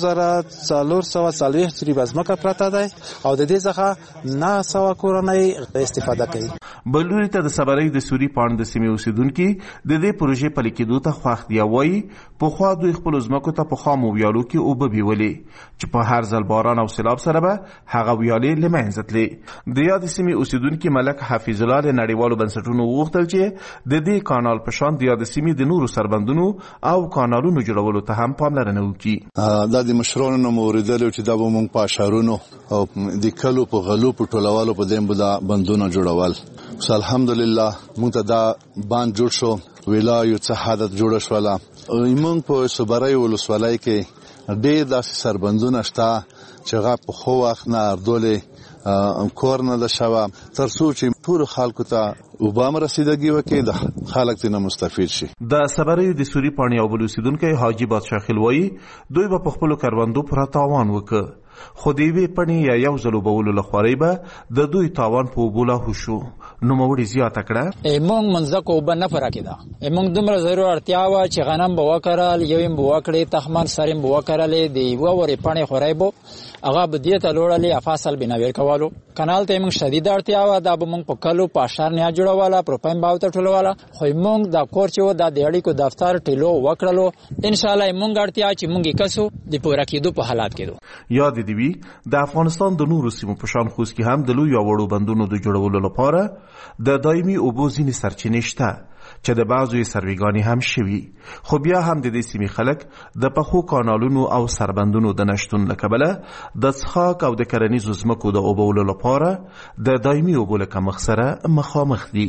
4440 تریبه ځمکه پرته ده او د دې څخه 900 کورنۍ استفاده کوي. بلوري ته د صبرۍ د سوري پاڼ د سیمې اوسیدونکي د دې پروژې پلي کېدو ته خوښ دي. وایي پخوا دوی خپلو ځمکو ته په خامو ویالو کې اوبه بیولې چې په هر ځل باران او سیلاب سره به هغه ویالې له منځه تلې. د یادې سیمې اوسیدونکي ملک حفیظ الله له نړیوالو بنسټونو وغوښتل چې د دې کانال په شان د یادې سیمې د نورو سربندونو او کانالونو جوړولو ته هم پاملرنه وکړي. دا د مشرانو نه مو اورېدلي چې دا به موږ په اشارونو او د کلو په غلو په ټولولو په دې به دا بندونه جوړول. الحمدلله موږ ته دا باند جوړ شو، ویلایو څه حادث جوړ شوله. موږ په صبرۍ ولسوالۍ کې ډېر داسې سربندونه شته چې هغه په ښه وخت نه اردولې کور نه ده شوه تر څو چې ټولو خلکو ته اوبه هم رسیدګي وکړي، د خلک ترې نه مستفید شي. د صبرۍ د سوري پاڼې یو بل اوسیدونکی حاجي بادشاه خیل وایي دوی به په خپلو کروندو پوره تاوان وکړ، خو د یوې پڼې یا یو ځل اوبولو له خوارۍ به د دوی تاوان په اوبو لاهو شو. نوموړي زیاته کړه موږ منځکو اوبه نه پوره کېده، موږ دومره ضرور اړتیا وه چې غنم به وکرل، یو یې به وکړې، تخمن سر یې به وکرلې، د یوه ورې پڼې خوری به هغه به دې ته لوړلې، فصل به نویر کولو. کانال ته یې موږ شدید اړتیا وه، دا به موږ په کلو په اشار نیا جوړوله، پروپایم به ورته ټولوله، خو موږ دا کور چې و دا د اړیکو دفتر ټیلو وکړلو. انشاءالله موږ اړتیا چې موږ یې کسو د پوره کېدو په حالات کې دو. یاد دې وي د افغانستان د نورو سیمو په شان خوست کې هم د لویو او وړو بندونو د جوړولو لپاره د دایمي اوبو ځینې سرچینې شته چې د بعضو یې سرویګانې هم شوي، خو بیا هم د دې سیمې خلک د پخو کانالونو او سربندونو د نشتون له کبله د څښاک او د کرنیزو ځمکو د اوبولو لپاره د دایمي اوبو له کمښت سره مخامخ دي.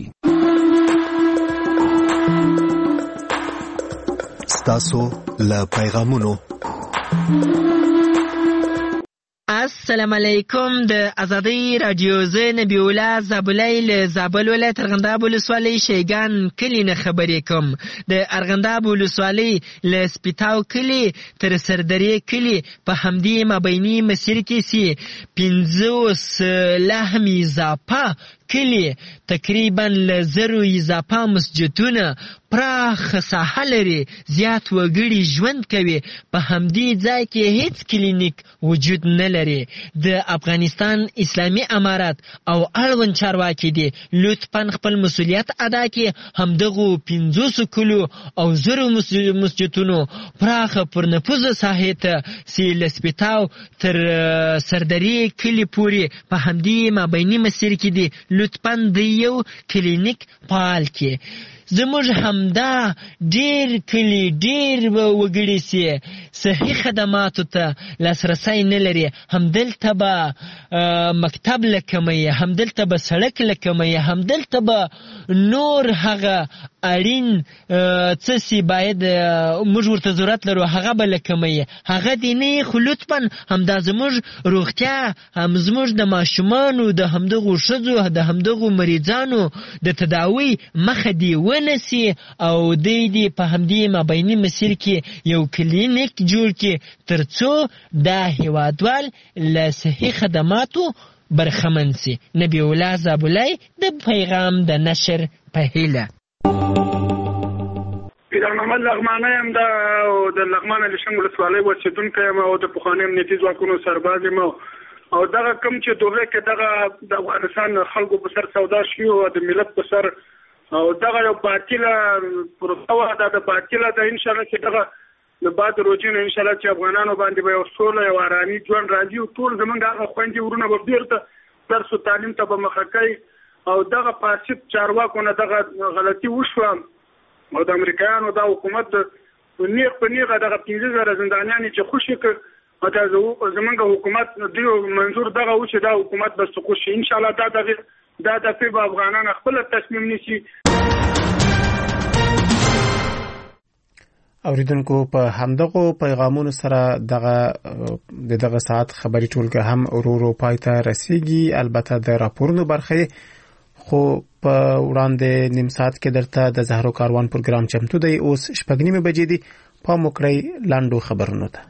ستاسو له پیغامونو. السلام علیکم. د ازادۍ راډیو زه نبی الله زابلی له زابل ولایت ارغنداب ولسوالۍ شیګان کلي نه خبرې کوم. د ارغنداب ولسوالۍ له سپیتاو کلي تر سردرې کلي په همدې مابیني مسیر کې سي 50 لهم اضافه کلي تقریبا له 1000 اضافه مسجدونه پراخ ساحه لري، زیات وګړي ژوند کوي. په همدې ځای کې هیڅ کلینیک وجود نه لري. د افغانستان اسلامي امارات او اړوند چارواکي دي لطفا خپل مسؤلیت ادا کړي، همدغو 500 کلو او 1000 مسجدونو پراخ پرنفوذ ساحې ته سي له سپیتاو تر سردرې کلي پورې په همدې مابیني مسیر کې دي لطفا د یو کلینیک فعال کړي. زموږ همدا ډیر کلی ډیر وګړي سي صحي خدماتو ته لاسرسی نه لري. همدلته به مکتب لکمي، همدلته به سړک لکمي، همدلته به نور هغه اړین څه سي باید موږ ورته ضرورت لرو هغه به لکمي، هغه دی نه. خو لطفا همدا زموږ روغتیا، هم زموږ د ماشومانو د همدغو ښځو د همدغو مریضانو د تداوی مخه دی ونسي او دی په همدې مابیني مسیر کې یو کلینیک جوړ کړي تر څو دا هیوادوال له صحي خدماتو برخمن سي. نبی الله زابلی د پیغام د نشر په هیله. پیران محمد لغمانی یم د لغمان لشن ولسوالۍ اوسېدونکی یم او د پخواني امنیتي ځواکونو سرباز یم او دغه کوم چې دوغې کې دغه د افغانستان خلکو په سر سودا شوي او د ملت په سر او دغه یو باطله پروسه وه، دا د باطله ده. انشاءالله چې دغه د بعد روجې نه انشاءالله چې افغانانو باندې به یو سوله یو ارامي ژوند راځي او ټول زمونږ هغه خویندې ورونه به بېرته درس و تعلیم ته به مخه کوي او دغه فاسد چارواکو نه دغه غلطي وشوه او د امریکایانو دا حکومت نیغ په نیغه دغه 15,000 زندانیان چې خوشي کړ دا زمونږ حکومت دیو منظور دغه و چې دا حکومت بس خوشي ان شاء الله دا د په افغانان خپل تصمیم نیسي. اوریدونکو په همدغه پیغامونو سره دغه ساعت خبري ټولګه هم ورو پای ته رسیږي. البته د راپورونو برخه خو په وړاندې نیم ساعت کې درته د زهرو کاروان پروګرام چمتو دی. اوس 6:30 بجې دي. پام وکړئ لاندو خبرونو ته.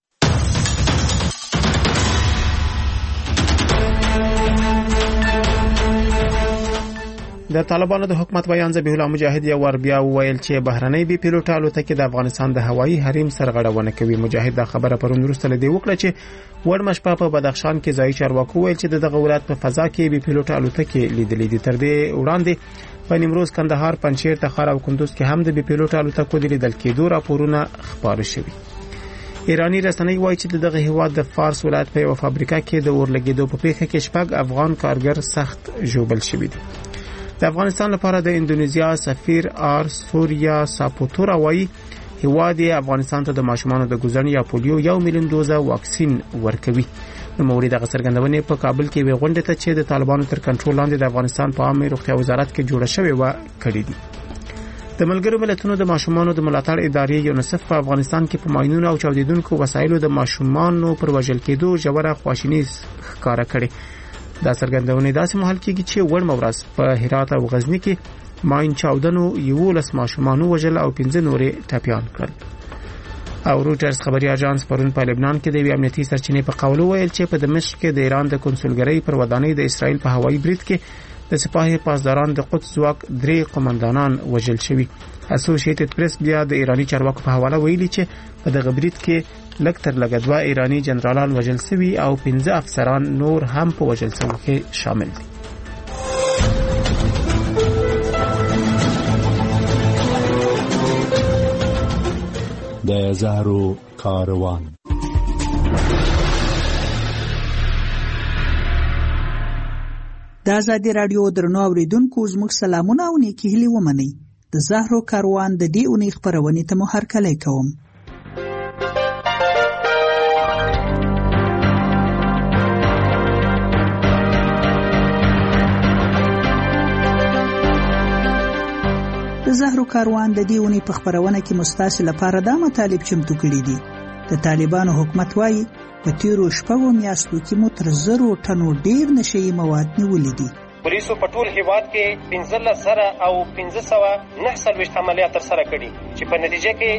د طالبانو د حکومت بیان ذبیح الله مجاهد یو ور بیا ویل چې بهرنۍ بي پیلوټ الوتکې د افغانستان د هوایي حریم سرغړونه کوي. مجاهد دا خبره پرون وروسته لدی وکړه چې ورمشپا په بدخشان کې ځای چارواکو ویل چې دغه ولایت په فضا کې بي پیلوټ الوتکې لیدلې دي. تر دې وړاندې په نیمروز، کندهار، پنجشیر، تخار او کندوز کې هم د بي پیلوټ الوتکو د لیدل کېدو راپورونه خبري شوي. ایرانی رسنۍ وایي چې دغه هیواد د فارس ولایت په یو فابریکه کې د اورلګیدو په پیښه کې 6 افغان کارګر سخت ژوبل شوي دي. د افغانستان لپاره د اندونیزیا سفیر آر سوریا ساپوتورا وایي هیواد افغانستان ته د ماشومانو د ګوزن یا پولیو 1 میلیون دوزه واکسین ورکوي. نو موري دغه څرګندونه په کابل کې وی غونډه ته چې د طالبانو تر کنټرول لاندې د افغانستان په عامه روغتیا وزارت کې جوړه شوې و کړې دي. د ملګرو ملتونو د ماشومانو د ملاتړ ادارې یونیسف په افغانستان کې په ماینونو او چاودیدونکو وسایلو د ماشومانو پر وژل کېدو ژوره خواشیني ښکارا کړې. دا څرګندونه داسې مهال کېږي چې وړم ورځ په هرات او غزنی کې ماین چاودنو 11 ماشومان وژل او 15 نورې ټپيان کړل. او روټرز خبري اژانس پرون په لبنان کې د امنیتي سرچینې په قول ویل چې په دمشق کې د ایران د کنسولګرۍ پر ودانۍ د اسرائیل په هوایي برید کې د سپاه پاسداران د قدس ځواک 3 قومندانان وژل شوي. اسوسییټډ پریس بیا د ایرانی چارواکو په حواله ویلي چې په دغه برید کې لکتر لګدوا ایرانی جنرالان وژل شوي او 15 افسران نور هم په وژل شوو کې شامل دي. د زهرو کاروان. د آزادي رادیو درنو اوریدونکو زموږ سلامونه او نیکی هیلې ومنئ. د زهرو کاروان د دې اونۍ خبرونه ته مو هرکلی کوم. د زهرو کاروان د دې اونۍ په خبرونه کې مستاسل لپاره دا مطالب چمتو کړي دي. د طالبانو حکومت وایي په تیرو شپږو میاشتو کې مو تر 0 ټنو ډیر نشئی مواد نیولې دي. پولیسو په ټول هیواد کې 15,000 او 549 عملیات ترسره کړي چې په نتیجه کې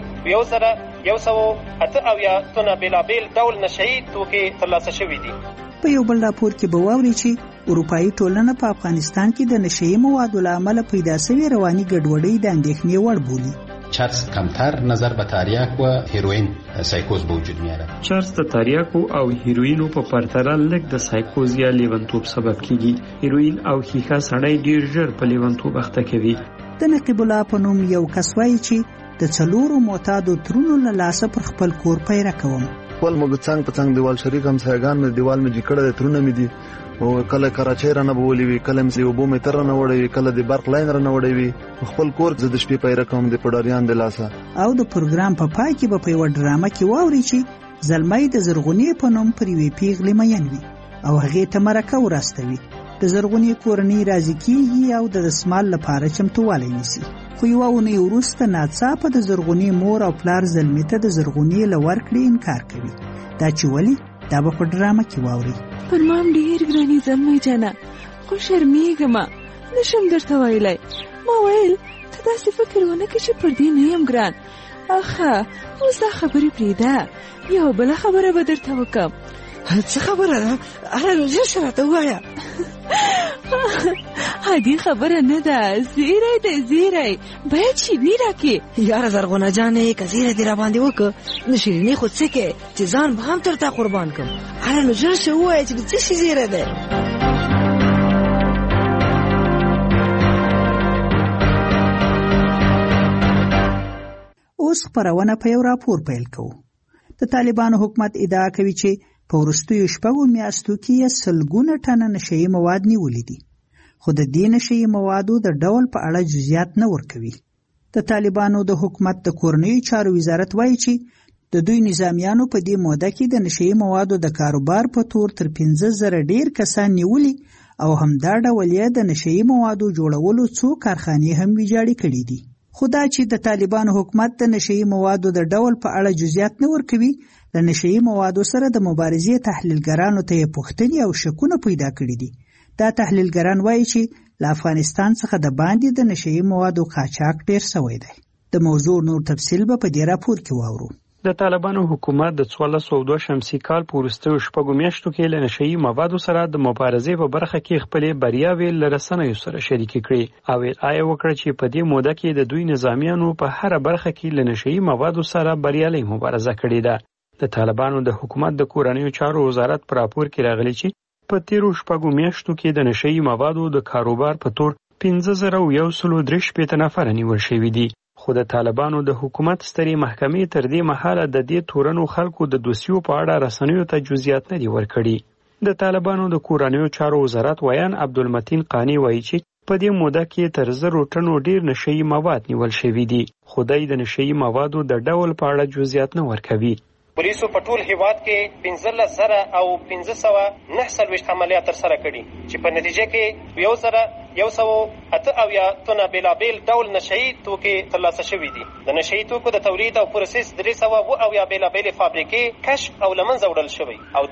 1,108 تنه بېلابېل ډول نشئی توکي ترلاسه شوي دي. په یو بل راپور کې به واوري چې اروپאי ټولنه په افغانستان کې د نشئی موادو له امله پیدا شوی رواني ګډوډۍ د اندېښنې وړ بولي. چرس کمتر نظر به تریاک و هیروئین سایکوز به وجود میاره. چرس د تریاکو او هیروئینو په پرتله لږ د سایکوز یا لیونتوب سبب کیږي. هیروئین او ښیښه سړی ډیر ژر په لیونتوب اخته کوي. د نقیب الله په نوم یو کس وایي چې د 4 معتادو ترونو له لاسه پر خپل کور پیره کوم. خپل موږ څنګه په څنګه دیوال شریک هم سایګان مې دیوال مې جکړه د ترونه مې دي او کله کراچۍ رانه بولې وی کله مې یو بو متر نه وړي کله د برق لاین رانه وړي وی خپل کور د شپې پیره کوم د پډاریان د لاسه. او د پروګرام په پای کې به په یو ډرامه کې واوري چې زلمۍ د زرغونی په نوم پر وی پیغلې مین وي او هغه ته مرکه ورستوي. د زرغونی کورنۍ راځي کیږي او د رسمال لپاره چمتووالی نیسي. خو یو ونی ورسته ناڅاپه د زرغونی مور او پلار زلمی ته د زرغونی لور کړی انکار کوي. دا چې ولی دا به په ډرامه کې واوري. پر مام ډیر ګرانی زلمی جانا خو شرمېږم نشم درته ویلای. ما ویل ته داسې فکر ونه کړې چې پر دې نه یم ګران. اخه اوس دا خبرې پرېږده یو بله خبره به درته وکړم. څه خبره ده؟ هله ژر شه راته ووایه. عادي خبره نه ده، زیری دی زیری، باید شیریني راکړې. یاره زرغونه جانې که زیری دې راباندې وکړه نو شیریني خو څه کې چې ځان به هم تر تا قربان کړم. هله نو ژر شه ووایه چې د څه شي زیری دی. اوس خبرونه په یو راپور پیل کوو. د طالبانو حکومت ادعا کوي چې په وروستیو شپږو میاشتو کې یې سلګونه ټنه نشئی مواد نیولې دي، خو د دې نشئی موادو د ډول په اړه جزئیات نه ورکوي. د طالبانو د حکومت د کورنیو چارو وزارت وایي چې د دوی نظامیانو په دې موده کې د نشئی موادو د کاروبار په تور تر 15,000 ډیر کسان نیولي او همدا ډول یې د نشئی موادو جوړولو څو کارخانې هم ویجاړې کړې دي. خو دا چې د طالبانو حکومت د نشئی موادو د ډول په اړه جزئیات نه ورکوي، د نشئی موادو سره د مبارزې تحلیلګرانو ته یې پوښتنې او شکونه پیدا کړي دي. دا تحلیلګران وایي چې له افغانستان څخه د باندې د نشئی موادو قاچاق ډیر شوی دی. د موضوع نور تفصیل به په دې راپور کې واورو. د طالبانو حکومت د 1402 شمسي کال په وروستیو شپږو میاشتو کې له نشئی موادو سره د مبارزې په برخه کې خپلې بریاوې له رسنیو سره شریکې کړې او ادعا وکړه چې په دې موده کې د دوی نظامیانو په هر برخه کې له نشئی موادو سره بریالۍ مبارزه کړې ده. د طالبانو د حکومت د کورنیو چارو وزارت په راپور کې راغلی چې په تیرو شپږو میاشتو کې د نشئی موادو د کاروبار په تور 15,133 نفر نیول شوي دي. خو د طالبانو د حکومت سترې محکمې تر دې مهاله د دې تورنو خلکو د دوسیو په اړه رسنیو ته جزئیات نه دي ورکړي. د طالبانو د کورنیو چارو وزارت ویان عبدالمتین قانی وایي چې په دې موده کې تر 1,000 ټنو ډیر نشئی مواد نیول شوي دي. خدای د نشئی موادو د ډول په اړه جزئیات نه ورکوي. پولیسو په ټول هیواد کې 15,549 عملیات ترسره کړي چې په نتیجه کې 1,108 تنه بېلابېل ډول نشئی توکي ترلاسه شوي دي. د نشئی توکو د تولید او پروسس 300 بېلابېلې فابریکې کشف او له منځه وړل شوي او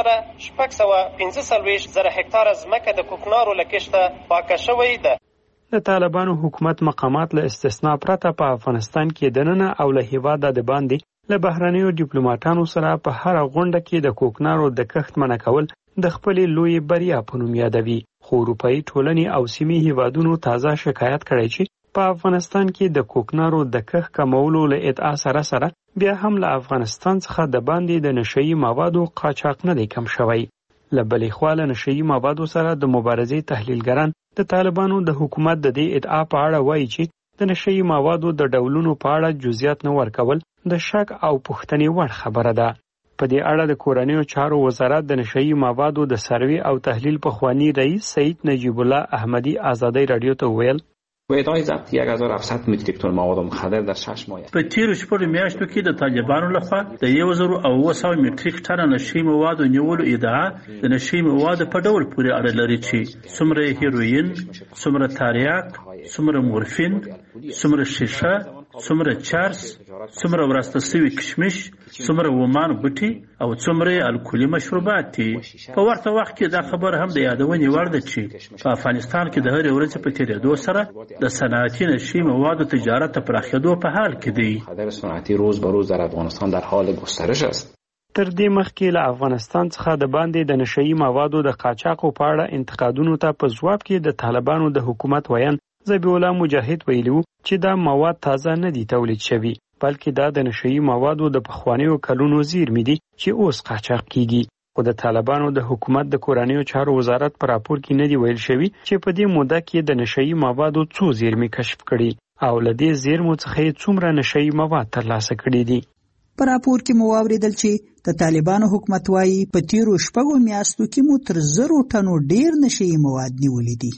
3,645 هکتاره ځمکه د کوکنارو له کښته پاکه شوې ده. د طالبانو حکومت مقامات له استثناء پرته په افغانستان کې دننه او له هیواده د باندې له بهرنیو ډیپلوماټانو سره په هر غونډه کې د کوکنارو د کښت منع کول د خپلې لوی بریا په نوم یادوي. خو اروپایي ټولنې او سیمې هیوادونو تازه شکایت کړی چې په افغانستان کې د کوکنارو د کښت کمولو له ادعا سره بیا هم له افغانستان څخه د باندې د نشئی موادو قاچاق نه دی کم شوی. له بلې خوا له نشئی موادو سره د مبارزې تحلیلګران د طالبانو د حکومت د دې ادعا په اړه وایي چې د نشئی موادو د ډولونو په اړه جزئیات نه ورکول د شک او پوښتنې وړ خبره ده. په دې اړه د کورنیو چارو وزارت د نشئی موادو د سروې او تحلیل پخوانی رئیس سید نجیب الله احمدی آزادی رادیو ته ویل و ادعای ضبط 1700 میتریک تن مواد مخدر در 6 ماه په تیرو شپږو میاشتو کې د طالبانو لخوا د 1,900 میتریک ټن نشئی موادو نیولو ادعا د نشئی موادو په ډول پورې اړه لري چې څومره هیروین، څومره تریاک، څومره مورفین، څومره شیشه، څومره چرس، څومره وراسته شوي کشمش، څومره ومان بوټي او څومره الکولي مشروبات دي. په ورته وخت کې دا خبر هم د یادونې وړ ده چې په افغانستان کې د هرې ورځې په تیریدو سره د صنعتي نشئی موادو تجارت ته پراخېدو په حال کې دی. صنعتی روز به روز در افغانستان در حال گسترش است. تر دې مخکې له افغانستان څخه د باندې د نشئی موادو د قاچاقو په اړه انتقادونو ته په ځواب کې د طالبانو د حکومت ویان ذبیح الله مجاهد ویلو چې دا مواد تازه نه دي تولید شوي، بلکې دا د نشئی موادو د پخوانیو کلونو زیرمې دي چې اوس قاچاق کیږي. خو د طالبانو د حکومت د کورنیو چارو وزارت په راپور کې نه دی ویل شوی چې په دې موده کې د نشئی موادو څو زیرمې کشف کړي او له دې زیرمو څخه څومره نشئی مواد ترلاسه کړي دي. په راپور کې مو واوریدل چې د طالبانو حکومت وایي په تیرو شپږو میاشتو کې مو تر 1,000 ټنو ډیر نشئی مواد نیولې دي.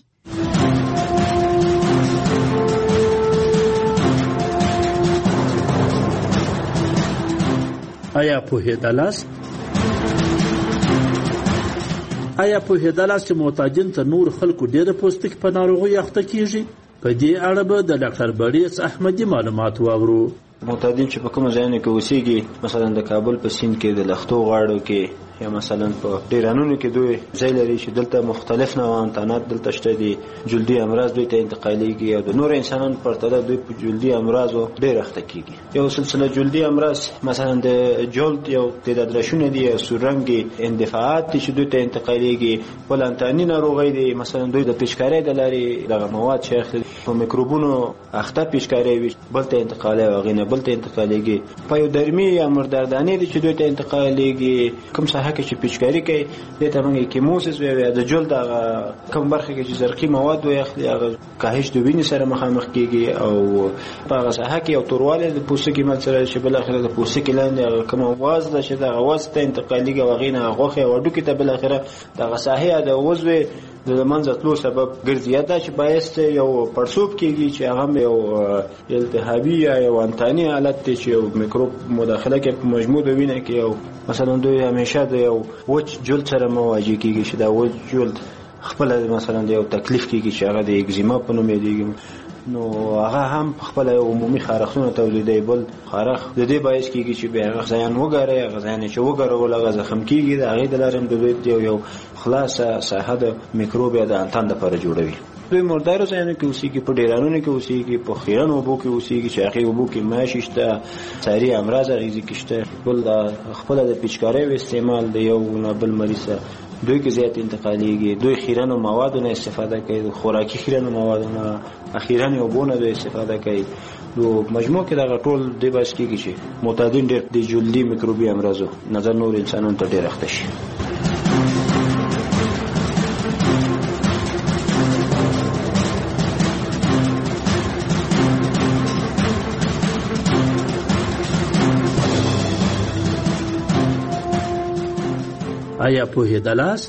آیا پوهېدلاست چې محتاجین تر نور خلکو ډېره پوستکي په ناروغیو اخته کیږي؟ په دې اړه به د ډاکټر بړیڅ احمدي معلومات واورو. معتادین چې په کوم ځایونو کې اوسېږي، مثلا د کابل په سیند کې د لختو غاړو کې یا مثلا په ډیرانونو کې دوی ځای لري چې دلته مختلف نوع انتانات دلته شته دي. جلدي امراض دوی ته انتقالیږي او د نور انسانانو پرتله دوی په جلدي امراضو ډېر اخته کیږي. یو سلسله جلدي امراض مثلا د جلد یو د درشونه دي یا سورنګي اندفاعات دي چې دوی ته انتقالیږي. ولانتانی ناروغي دي، مثلا دوی د پیشکاری د لارې دغه مواد شیخ په میکروبونو اخته پیشکاری وي بل ته انتقالي او غینه بل ته انتقالیږي. په یو درمي یا مردرداني دي چې دوی ته انتقالیږي. کوم هغه چې پیچکاری کوي د تمنګ کیموسس وي د جلد کوم برخه کې چې زرقي مواد وي هغه کاهش د وینې سره مخامخ کیږي او په هغه ساحه کې او تورواله د پوستکي منځره چې بل اخره د پوستکي لاندې کوم واز د شته غواز ته انتقالي غوغینه غوخه وډو کې ته بل اخره د غساهه د وزوي د منځ تلو سبب ګرځي، یا دا چې باعث یو پړسوب کېږي چې هغه یو التهابي یا یو انتاني حالت دی چې یو میکروب مداخله کوي په مجموع د وینې کې، او مثلا دوی همیشه د یو وچ جلد سره مواجه کېږي چې دا وچ جلد خپل مثلا د یو تکلیف کېږي چې هغه د اگزیما په نوم یادېږي، نو هغه هم خپل عمومي خارښتونه تولیدوي. بل خارښ د دې باعث کېږي چې بیا غذایان وګوري، غذایان چې وګورول هغه زخم کېږي، د هغې د لارې هم د دوی یو خلاصه ساحه د میکروب یا د انتان دپاره جوړوي. دوی مردارو ځایونو کې اوسېږي، په ډیرانونو کې اوسېږي، په خیرن اوبو کې اوسېږي چې هغې اوبو کې ماشي شته، ساري امراض اغېزې کې شته. بل د خپله د پیچکاریو استعمال د یو نه بل مریض سره دوی کې زیات انتقالیږي. دوی خیرنو موادو نه استفاده کوي، خوراکي خیرنو موادو نه، خیرنې اوبو نه دوی استفاده کوي. نو مجموع کې دغه ټول دی باعث کېږي چې معتادین ډېر د جلدي میکروبي امراضو نظر نور انسانانو ته ډېر اخته شي. آیا پوهېدلاست؟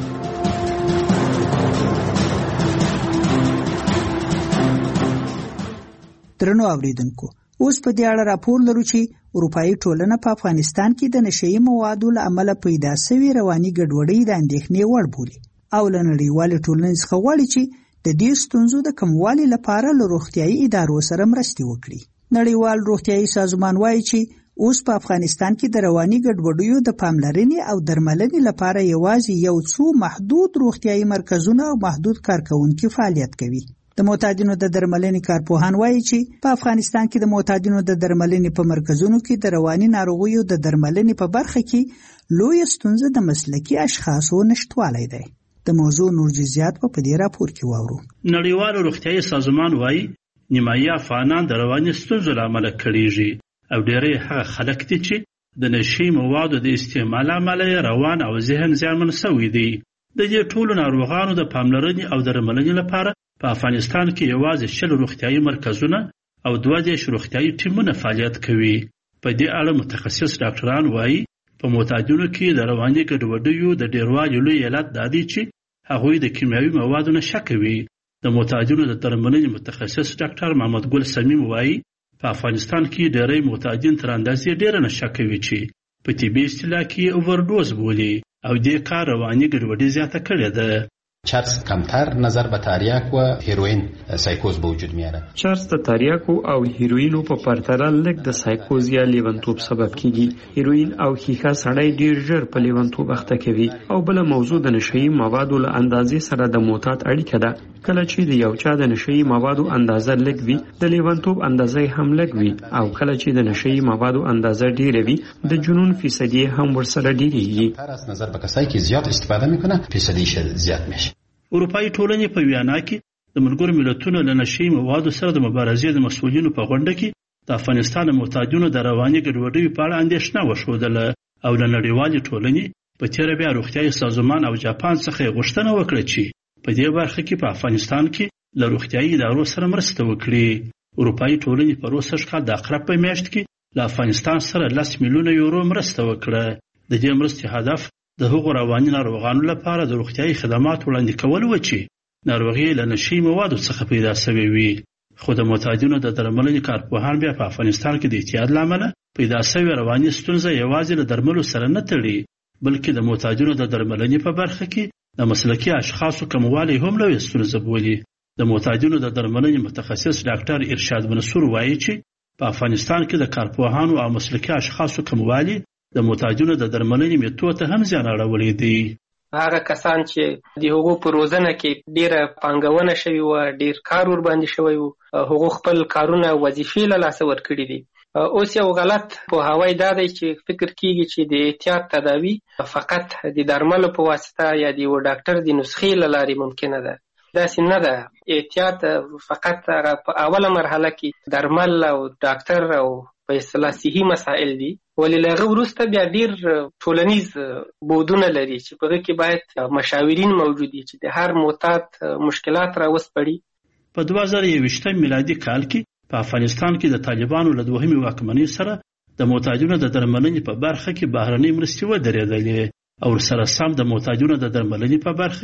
درنو اوریدونکو، اوس په دې اړه راپور لرو چې اروپایي ټولنه په افغانستان کې د نشهیي موادو له امله پیدا شوې رواني ګډوډۍ د اندېښنې وړ بولي او له نړیوالې ټولنې څخه غواړي چې د دې ستونزو د کموالي لپاره له روغتیايي ادارو سره مرستې وکړي. نړیوال روغتیايي سازمان وایي چې اوس په افغانستان کې د رواني ګډوډیو د پاملرنې او درملنې لپاره یوازې یو څو محدود روغتیايي مرکزونه او محدود کارکونکي فعالیت کوي. د معتادینو د درملنې کارپوهان وایي چې په افغانستان کې د معتادینو د درملنې په مرکزونو کې د رواني ناروغیو د درملنې په برخه کې لوی ستونزه د مسلکي اشخاصو نشټوالی دی. د موضوع نور جزئیات په دې راپور کې واورو. نړیوال روغتیايي سازمان وایي نیمایي افغانان د رواني ستونزو له امله کړېږي او ډېری هغه خلک دي چې د نشي موادو د استعمال امله روان او ذهن زیانمن شوي دي. د دې ټولو ناروغانو د پاملرنې او درملنې لپاره په افغانستان کې یوازې 60 روغتیايي مرکزونه او 22 روغتیايي ټیمونه فعالیت کوي. په دې اړه متخصص ډاکټران وایي په معتادینو کې د رواني ګډوډیو د ډیروالي لوی علت دا دی چې هغوی د کیمیاوي موادو نشه کوي. د معتادینو د درملنې متخصص ډاکټر محمد ګل سمیم وایي په افغانستان کې ډېری معتادین تر اندازې ډېره نشه کوي چې په طبي اصطلاح کې اوورډوز بولي او دې کار رواني ګډوډي زیاته کړې ده. چرس کمتر نظر به تریاک و هیروئین سایکوز به وجود میاره. چرس د تریاکو او هیروئینو په پرتله لږ د سایکوز یا لیونتوب سبب کیږي. هیروئین او ښیښه سړی ډیر ژر په لیونتوب اخته کوي او بل موضوع د نشهیي موادو له اندازې سره د معتاد اړیکه ده. کله چې د یو چا د نشهیي موادو اندازه لږ وي د لیونتوب اندازه هم لږ وي او کله چې د نشهیي موادو اندازه ډیره وي د جنون فیصدی هم ورسره ډیریږي. تر از نظر به کسایی که زیاد استفاده میکنه فیصدیش زیاد میشه. اروپایي ټولنې په ویانا کې د ملګرو ملتونو له نشهیي موادو سره د مبارزې د مسؤلینو په غونډه کې د افغانستان معتادینو د رواني ګډوډیو په اړه اندېښنه وښودله او له نړیوالې ټولنې په تېره بیا روغتیايي سازمان او جاپان څخه یې غوښتنه وکړه چې په دې برخه کې په افغانستان کې له روغتیايي ادارو سره مرسته وکړي. اروپایي ټولنې په روسش کال د اقرب په میاشت کې له افغانستان سره 10 میلیونه یورو مرسته وکړه. د دې مرستې هدف د هغو رواني ناروغانو لپاره د روغتیايي خدمات وړاندې کول و چې ناروغي له نشي موادو څخه پیدا شوې وي. خو د معتادینو د درملنې کارپوهان بیا په افغانستان کې د اعتیاد له امله پیدا شوې رواني ستونزه یوازې له درملو سره نه تړي بلکې د معتادینو د درملنې په برخه کې د مسلکي اشخاصو کموالی هم لویه ستونزه بولي. د معتادینو د درملنې متخصص ډاکټر ارشاد منصور وایي چې په افغانستان کې د کارپوهانو او مسلکي اشخاصو کموالی د معتادینو د درملنې میتود ته هم زیان اړولی دی. هغه کسان چې د هغو په روزنه کې ډیره پانګونه شوې وه، ډیر کار ورباندې شوی و، هغو خپل کارونه وظیفې له لاسه ورکړي دي. اوس یو غلط پوهاوی دا دی چې فکر کیږي چې د احتیاط تداوی فقط د درملو په واسطه یا د یو ډاکټر د نسخې له لارې ممکنه ده. داسې نه ده. احتیاط فقط په اوله مرحله کې درمل او ډاکټر او په اصطلاح صحي مسائل دي، ولې له هغه وروسته بیا ډیر ټولنیز بودونه لري چې په هغه کې باید مشاورین موجود دي چې د هر معتاد مشکلات راوسپړي. په 2021 میلادي کال کې په افغانستان کې د طالبانو له دوهمې واکمنۍ سره د معتادینو د درملنې په برخه کې بهرنۍ مرستې ودرېدلې او ورسره سم د معتادینو د درملنې په برخه کې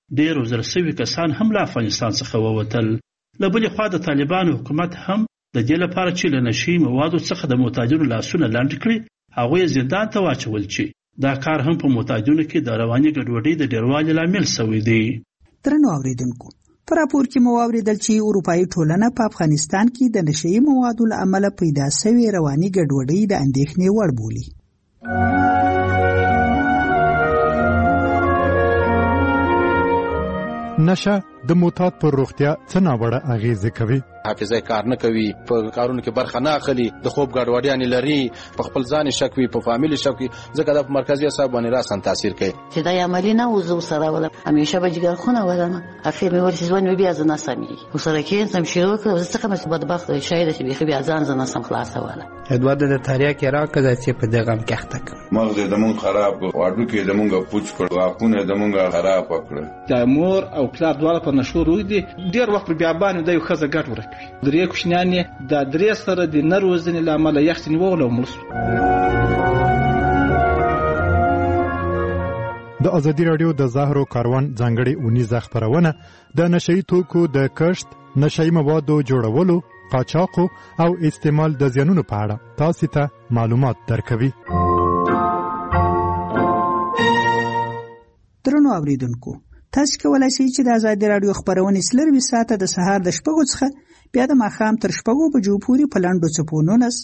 ډېر وژل شوي کسان هم له افغانستان څخه ووتل. له بلې خوا د طالبانو حکومت هم د دې لپاره چې له نشي موادو څخه د معتادینو لاسونه لنډ کړي هغوی زندان ته واچول چې دا کار هم په معتادینو کې د رواني ګډوډۍ د ډېروالي لامل شوی دی. درنو اوریدونکو، په راپور کې مو واوریدل چې اروپایي ټولنه په افغانستان کې د نشي موادو له امله پیدا شوې رواني ګډوډۍ د اندېښنې وړ بولي. نشه د معتاد پر روغتیا څه ناوړه اغیزه کوي؟ حافظه کار نه کوي، په کارونو کې برخه نه اخلي، د خوب ګډوډیان لري، په خپل ځان شک وي، په فامیل شک وي، ځکه د مرکزي اعصاب باندې راسن تاثیر کوي. چې دا عملی نه وزو سره ولا همیشه به جګر خونه ولم اخر مې ورسې ځوان بیا زنه سمي وسره کې سم شروع کړ څه کوم بدبخت شاید چې بیا ځان زنه سم خلاص ولا ادوار د تاریخ کې راکړه چې په دغه کې اخته مغز د مون خراب واړو کې د مونږه پوچ کړ واپونه د مونږه خراب کړ. د مور او پلار دواړه په نشو روي دي ډیر وخت بیا باندې د یو خزه ګټ ورکوي. درې کوشنیانې د درې سره د نروزنې لامل یخنی وغلو ملس. د ازادي رادیو د زهرو کاروان ځانګړي اونیزه خبرونه د نشئی توکو د کښت، نشئی موادو جوړولو، قاچاق او استعمال د زیانونو په اړه تاسو ته معلومات درکوي. درنو اوریدونکو، تاسو کولای شئ چې د ازادي رادیو خبرونه سلروي ساعته د سهار د شپږو څخه بیا د ماښام تر شپږو بجو پورې په لنډو څپو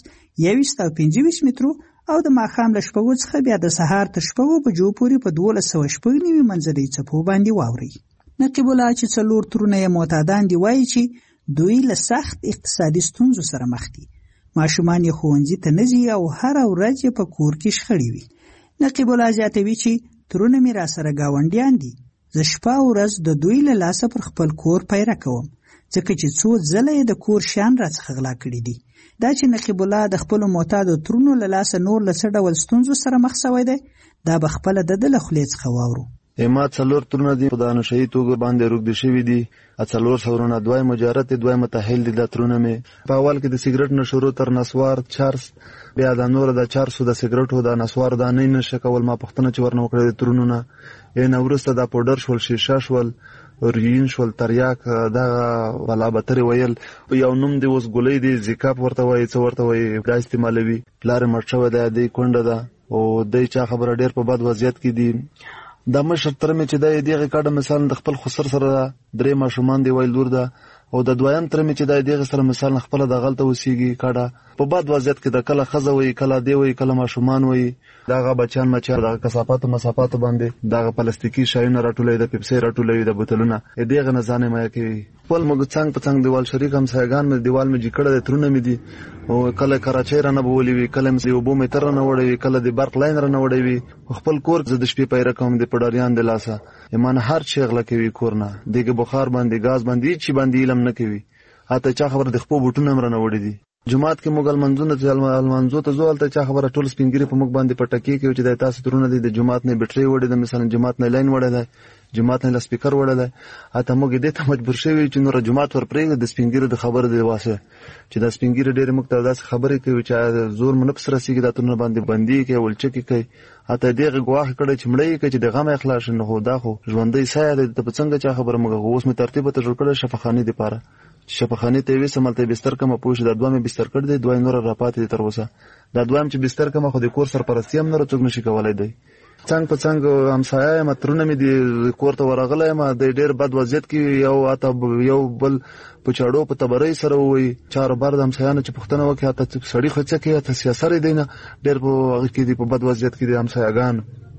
19 مترو او د ماښام له شپږو څخه بیا د سهار تر شپږو بجو پورې په 1290 منځنۍ څپو باندې واوري. نقیب الله چې څلور ترونه یې معتادان دی وایي چې دوی له سخت اقتصادي ستونزو سره مخ دي. ماشومان یې ښوونځي ته نه ځي او هر ورځ یې په کور کې شخړې وي. نقیب الله زیاتوي چې ترونه مې را سره ګاونډیان دي. زه شپه او ورځ د دوی له لاسه پر خپل کور پیره کوم ځکه چې څو ځله یې د کور شیان راڅخه غلا کړي دي. دا چې نقیب الله د خپلو معتادو ترونو له لاسه نور له څه ډول ستونزو سره مخ شوی دی دا به خپله د ده له خولې څخه واورو. ما څلور ترونه دي په د نشهیي توکو باندې روږدي شوي دي. څلور سورونه دوی مجرد دي دوی متحل دي. دا ترونه مې په اول کې د سیګرټ نه شروع تر نسوار چارس بیا د نور د چارسو د سیګرټو د نسوار دا نه نشه کول. ما پوښتنه چې ورنه وکړې د ترونو نه یې وروسته دا پوډر شول، شیشه شول، ورین شول، تریاک، دا بلابترې ویل یو نوم دی اوس ګولۍ دی زیکاپ ورته وایي څه ورته وایي دا استعمالوي. پلار یې مړ شوی دی دی کونډه ده او دی چا خبره ډېر په بد وضعیت کې دي. دا مشر تر مې چې دا دغه کډه مثال د خپل خسر سره 3 ماشومان دی ویل لور ده او د دویم تر مې چې دا دغه سره مثال خپل د غلطه وسیږي کډه په بد وضعیت کې د کله خزه وي کله دی وي کله ماشومان وي. داغه بچان مچا دغه کثافات مسافات باندې دغه پلاستیکي شایونه راټولې د پیپسي راټولې د بوتلونه دغه نه ځانې ما کوي. خپل موږ څنګه په څنګه دیوال شریک هم سایګان مې دیوال مې جکړه د ترونه مې دي او کله کراچۍ را نه بولې وي کله مې وبو مې تر نه وړې وي کله د برق لاین را نه وړې وي. خپل کور زه د شپې پیره کوم د پډاریان د لاسه ایمان هر شي غلا کوي کورنه دغه بخار باندې غاز باندې چې باندې علم نه کوي. اته چا خبر د خپل بوټونه مر نه وړې دي. جمعات کې موږ المنځونه ته المنځو ته زول ته چا خبره ټول سپینګری په موږ باندې پټکی کوي چې د تاسو ترونه د جمعات نه بیټری وړي د مثلا جمعات نه لاین وړي ده جمعات نه سپیکر وړي ده. اته موږ دې ته مجبور شوی چې نور جمعات ور پرې د سپینګری د خبره دی واسه چې د سپینګری ډېر موږ ته داس خبرې کوي چې زور منفس راسي د ترونه باندې باندې کوي ولچکی کوي. اته دغه غواخ کړي چې مړی کوي چې د غم اخلاص نه هو دا خو ژوندۍ سایه د په څنګه چا خبره موږ اوس می ترتیب ته جوړ کړل شفاخانه دی پاره شفاخانه ته وې سملته بستر کوم پوښ د دوه مې بستر کړ دی دوه نور راپاتې تر اوسه دا دوه چې بستر کوم خو د کور سرپرستی هم نه څوک نشي کولای دی. څنګه په څنګه همسایه مترونه مې دی کور ته ورغله ما د ډېر بد وضعیت کې یو اته یو بل په چاړو په تبرې سره وي چار بار د همسایانو چې پښتنه وکړه ته سړی خڅه کې ته سیاسره دینه ډېر په هغه کې دی په بد وضعیت کې دی همسایګان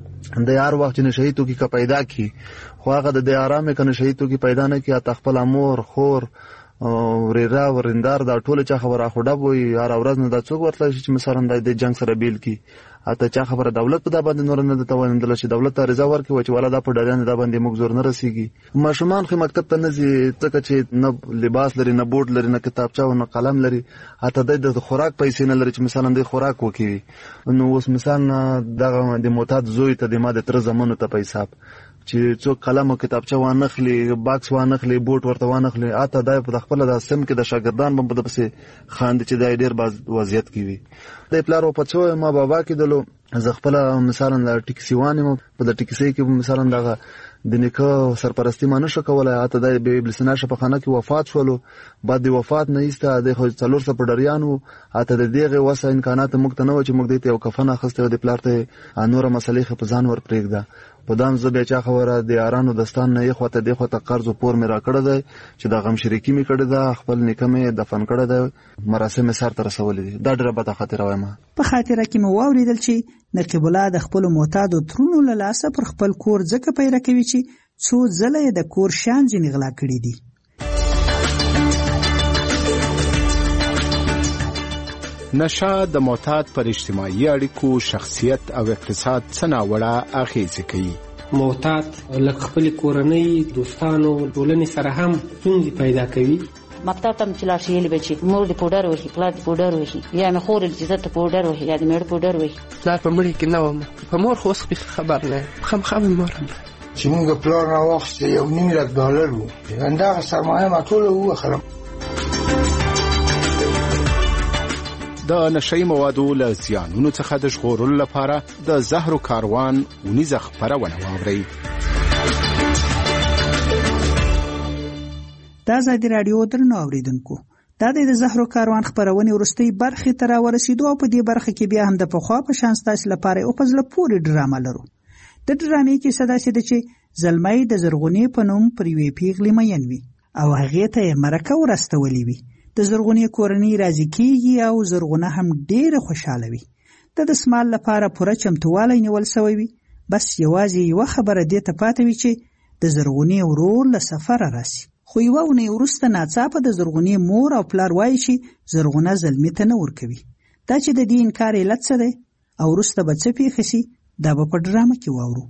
د یار وخت نه شهید تو کې کا پیدا کی خو هغه د آرامه کنه شهید تو کې پیدا نه کی ته خپل امور خور ورېرا ورندار دا ټول چا خبره خوډه وي هر ورځ نه دا څوک ورتل چې مثلا د جنگ سره بیل کی اته چا خبره دولت په دا باندې نور نه د توانندل شي دولت ته رضا ورکوي چې ولا دا په ډریان دا باندې موږ زور نه رسیږي. ماشومان خو مکتب ته نه ځي ځکه چې نه لباس لري نه بورډ لري نه کتابچه او نه قلم لري اته د خوراک پیسې نه لري چې مثلا د خوراک وکړي. نو اوس مثلا دغه د معتاد زوی ته د ماده تر زمانو ته پیسې چې څوک قلم او کتابچه وانخلي باکس وانخلي بوټ ورته وانخلي اته دای په خپل د سم کې د شاګردان په دپسې خاندي چې دای ډیر باز وضعیت کې وي د پلار په څو ما بابا کې دلو زه خپل مثلا د ټیکسي وانم په د ټیکسي کې مثلا دغه د نیکه سرپرستی ما نشه کولای اته د بلسنا شپخانه کې وفات شولو بعد د وفات نه ایسته د خو څلور سره ډریانو اته د دغه وسه امکانات موږ ته نه و چې موږ دې یو کفن اخسته د پلار ته نور مسلې په ځان ور پرېږده په دام زه بیا چا خبره د یارانو دستان نه یې خواته دی خواته قرض او پور مې را کړی دی چې د غم شریکي مې کړې ده خپل نیکه مې دفن کړی دی مراسم یې سرته رسولي دي دا ډېره بده خاطره وایم په خاطره کې مې واورېدل چې نقیب الله د خپلو معتادو ترونو له لاسه پر خپل کور ځکه پیره کوي چې څو ځله یې د کور شیان ځینې غلا کړي دي. نشه د معتاد پر اجتماعي اړیکو شخصیت او اقتصاد څه ناوړه اغېزې کوي. معتاد لکه خپل کورنۍ دوستانو ټولنې سره هم ستونزې پیدا کوي. مکتب ته چې لاړ شي یې به چې مور دې پوډر وهي پلار دې پوډر وهي یا مې خور چې زه ته پوډر وهي یا دې مېړه پوډر وهي. پلار په مړي کې نه وم په مور خو اوس خبر نه خامخا مې مور چې موږ پلار راواخیسته $1,000,000 وو همدغه سرمایه ما ټوله ووخلم. د نشئی موادو له زیانونو څخه د ژغورلو لپاره د زهرو کاروان ونیزه خپرونه واورئ. دا ازادي راډیو درنو اوریدونکو دا د زهرو کاروان خپرونې وروستۍ برخې ته راورسېدو او په دې برخه کې بیا هم د پخوا په شان ستاسو لپاره او په زړه پورې ډرامه لرو. د ډرامې کیسه داسې ده چې زلمی د زرغونې په نوم پر یوې پیغلې مین وي او هغې ته یې مرکه ورستولې وي. د زرغونې کورنۍ راضي کیږي او زرغونه هم ډېره خوشحاله وي. د دسمال لپاره پوره چمتووالی نیول سوی وي. بس یوازې یوه خبره دې ته پاتې وي چې د زرغونې ورور له سفره راسي. خو یوه اونۍ وروسته ناڅاپه د زرغونې مور او پلار وایي چې زرغونه زلمي ته نه ورکوي. دا چې د دې انکار علت څه دی او وروسته به څه پیښه سي دا به په ډرامه کې واورو.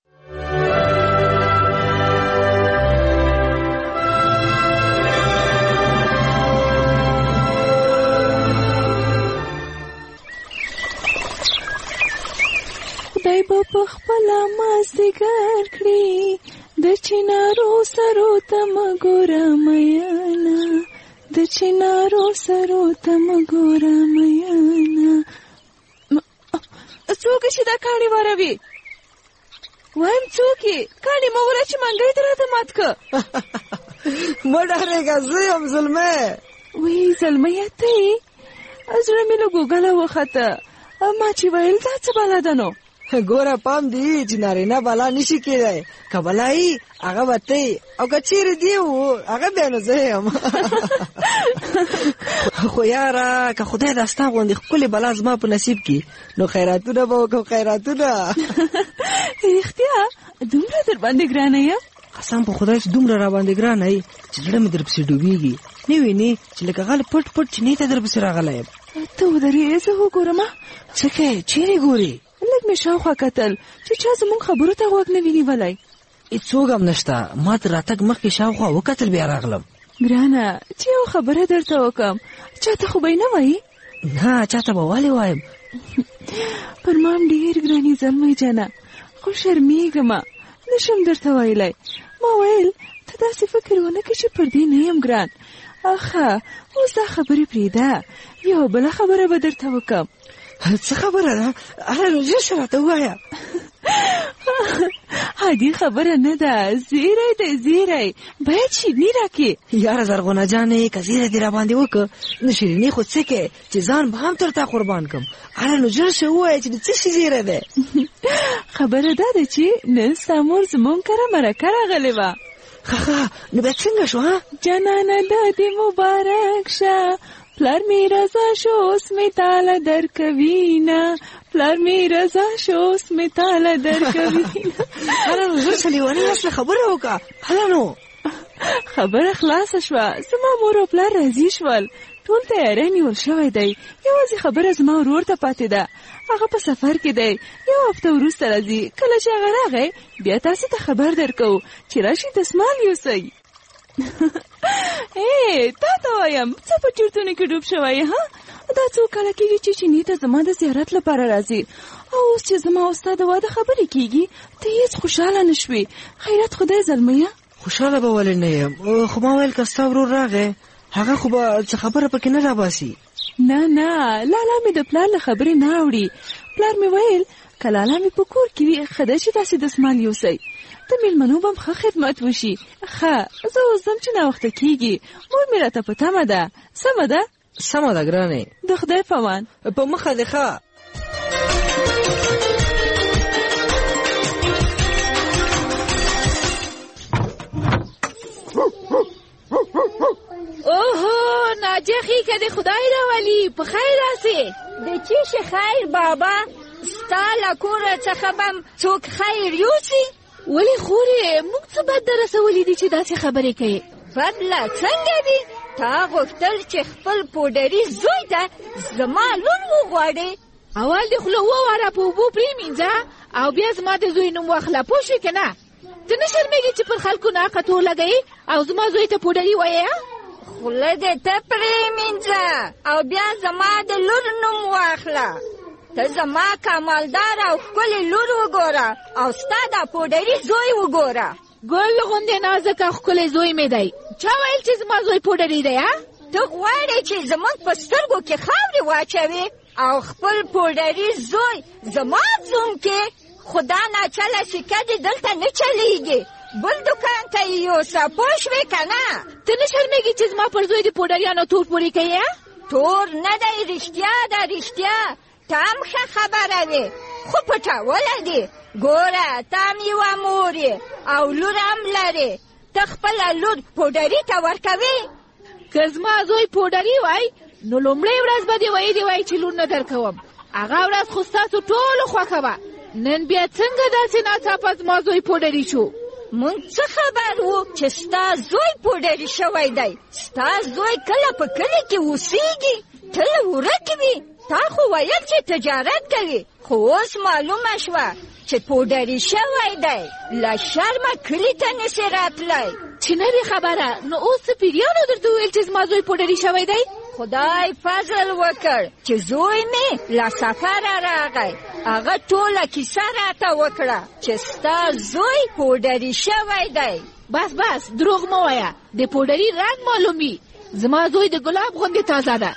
خدای به پخپله مازدیګر کړي د چنارو سرو ته مګوره میانا د چنارو سرو ته مګوره میانا. څوک چې دا کاڼي واروي وایم څوک یې کاڼي مه وره چې منګی دې راته مات که. مه ډارېږه زه یم زلمی. وی زلمیه ته یې زړه مې له ګوګله وخته ما چې ویل دا څه بلا ده نو. ګوره پام دی چې نارینه بلا نشي کېدی که بلا یي هغه به ته او که چیرې دی و هغه بیا نو زه یم. خو یاره که خدای دا ستا غوندې ښکلې بلا زما په نصیب کړي نو خیراتونه به وکړم خیراتونه. رښتیا دومره در باندې ګرانه یم؟ قسم په خدای چې دومره را باندې ګرانه یي چې زړه مې در پسې ډوبېږي. نه وینې چې لکه غل پټ پټ چینې ته در پسې راغلی یم. ته ودرې زه وګورم. څه کوې چیرې ګورې؟ لږ مې شاوخوا کتل چې چا زموږ خبرو ته غوږ نه وي نیولی. هېڅوک هم نشته. ما تر راتګ مخکې شاوخوا وکتل بیا راغلم. ګرانه چې یو خبره درته وکړم چاته خو به یې نه وایي؟ نه چاته به ولې وایم. پر ما هم ډېر ګرانې زلمی جانه خو شرمېږم نشم درته ویلی. ما ویل ته داسې فکر ونه کړې چې پر دې نه یم ګران. اخه اوس دا خبرې پرېږده یو بله خبره به درته وکړم. څه خبره ده؟ هله ژر شه راته ووایه. عادي خبره نه ده زیری دی زیری باید شیریني راکړې. یاره زرغونه جانې که زیری دې راباندې وکړه نو شیریني خو څه کې چې ځان به هم تر تا قربان کړم. هله نو ژر شه ووایه چې د څه شي زیری دی. خبره دا ده چې نن ستا مور زموږ کره مرکه راغلې وه. ښه نو بیا څنګه شو ها؟ جانانه دا دې مبارک شه پلار می رضا شو اوس می تاله درکوینه پلار می رضا شو اوس می تاله درکوینه. هله نو زر سلیواني اصله خبره وکړه. هله نو خبره خلاصه شوه. زما مور او پلار راضي شول. ټول تیاری نیول شوی دی. یوازې خبره زما ورور ته پاتې ده. هغه په سفر کې دی. یو هفته وروسته راځي. کله چې هغه راغی بیا تاسو ته خبر درکو چې راشي دسمال یوسئ. تا ته وایم څه په چورتونو کې ډوب شوی ها؟ دا څو کاله کېږي چې چیني ته زما د زیارت لپاره راځي، او اوس چې زما او ستا د واده خبرې کېږي ته هېڅ خوشحاله نه شوې. خیرت خدای زلمیه. خوشحاله به ولې نه یم، خو ما ویل که ستا ورور راغی هغه خو به څه خبره پکې نه راباسي. نه لالا مې د پلار له خبرې نه اوړي. پلار مې ویل که لالا مې په کور کې وي ښه ده چې داسې دستمال یوسئ، د مېلمنو به هم ښه خدمت وشي. ښه زه اوس ځم چې ناوخته کېږي، مور مې راته په تمه ده. سمه ده؟ سمه ده ګرانې، د خدای په امان. په مخه دې ښه. اوهو ناجخی که د خدای راولی په خیر راسې. د چیش خیر بابا؟ ستا له کوره څخه به څوک خیر یوسي؟ ولې خورې موږ څه بد در رسولي دي چې داسې خبرې کوې؟ بدله څنګه دي؟ تا غوښتل چې خپل پوډري زوی ته زما لون وغواړې. اول دې خوله وواره په اوبو پرېمینځه او بیا زما د زوی نوم واخله، پوه شوې که نه؟ ته نه شرمېږې چې پر خلکو ناحقه تور لګوې او زما زوی ته پوډري وایې؟ خوله دې ته پرېمینځه او بیا زما د لور نوم واخله. ته زما کمالدار او ښکلې لور وګوره او ستا دا پوډري زوی وګوره. ګل غوندې نازک او ښکلی زوی مې دی. چا ویل چې زما زوی پوډري دی؟ ته غواړې چې زموږ په سترګو کې خاورې واچوې او خپل پوډري زوی زما زوم کې؟ خدا ناچله سکه دې دلته نه چلیږي، بل دکان ته یې یوسه، پوه شوې که نه؟ ته نه شرمېږې چې زما پر زوی د پوډریانو تور پورې کوې؟ تور نه دی، رښتیا ده رښتیا. ته هم ښه خبره وې خو پټوله دې. ګوره ته هم یوه مور یې او لور هم لرې، ته خپله لور پوډري ته ورکوې؟ که زما زوی پوډري وای نو لومړۍ ورځ به دې ویلې وای چې لور نه درکوم. هغه ورځ خو ستاسو ټولو خوښه وه. نن بیا څنګه داسې ناڅاپه زما زوی پوډري شو؟ مونږ څه خبر وو چې ستا زوی پوډري شوی دی؟ ستا زوی کله په کلي کې اوسېږي، تل ورک وي. تا خو ویل چې تجارت کوي، خو اوس معلومه شوه چې پوډري شوی دی. له شرمه کلي ته نسې راتلی. چې نه وي خبره نو اوس څه پیریانو درته وویل چې زما زوی پوډري شوی دی؟ خدای فضل وکړ چې زوی مې له سفره راغی، هغه ټوله کیسه راته وکړه چې ستا زوی پوډري شوی دی. بس دروغ مه وایه، د پوډري رنګ معلومي. زما زوی د ګلاب غوندې تازه ده.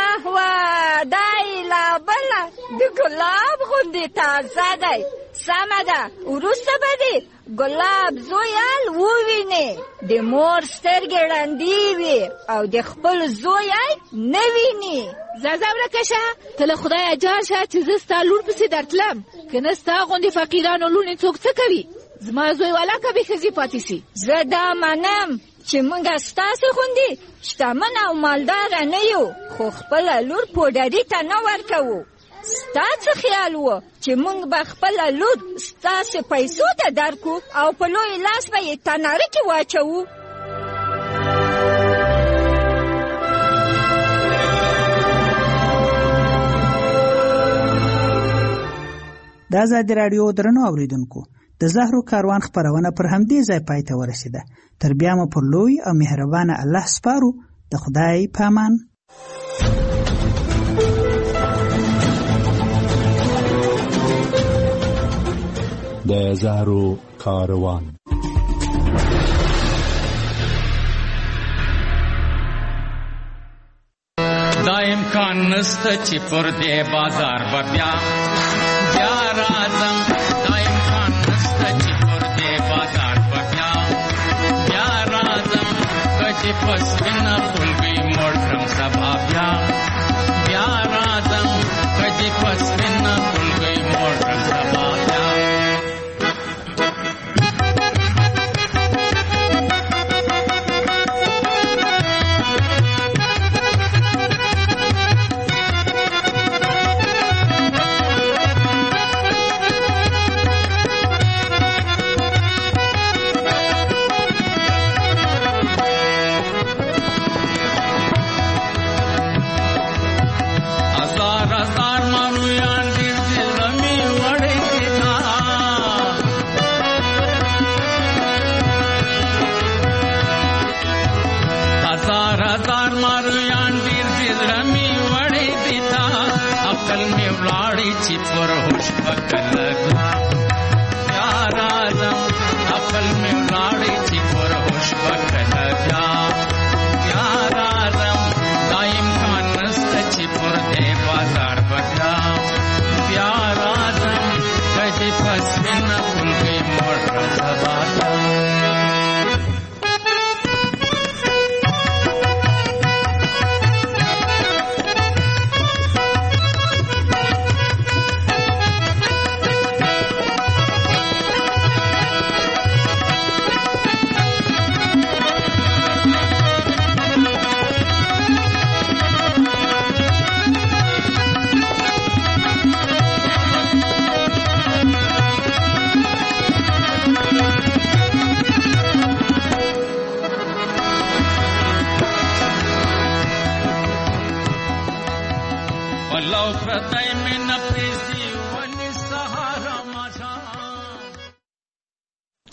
واه دا یې لا بله د ګلاب غوندې تازه دی. سمه ده، وروسته به دې ګلاب زویال ووینې، د مور سترګې ړندې وي او د خپل زوی نه ویني. ځه ورکه شه، ته له خدایه جار شه چې زه ستا لور پسې درتلم، که نه ستا غوندې فقیرانو لوڼې څوک څه کوي؟ زما زوی ولاکه بې ښځې پاتې سي. زه دا منم چې موږ ستاسې غوندې شتمن او مالداره نه یو، خو خپله لور پوډري ته نه ورکوو. ستا څه خیال و چې موږ به خپله لور ستاسې پیسو ته درکو او په لوی لاس به یې تناره کې واچوو؟ د ازادي راډیو درنو اوریدونکو، د زهرو کاروان خپرونه پر همدې ځای پای ته ورسېده. تر بیا مو پر لوی او مهربانه الله سپارو. د خدای په امان. د زهرو کاروان. دا امکان نسته چې پر دې بازار به بیا راځم. دا امکان نسته چې پر دې بازار به بیا راځم. که چې په سپینه خولګۍ موړ کړم سبا بیا راځم. که چې په سپینه خولګۍ موړ کړم سبا بیا. پر هوش بکله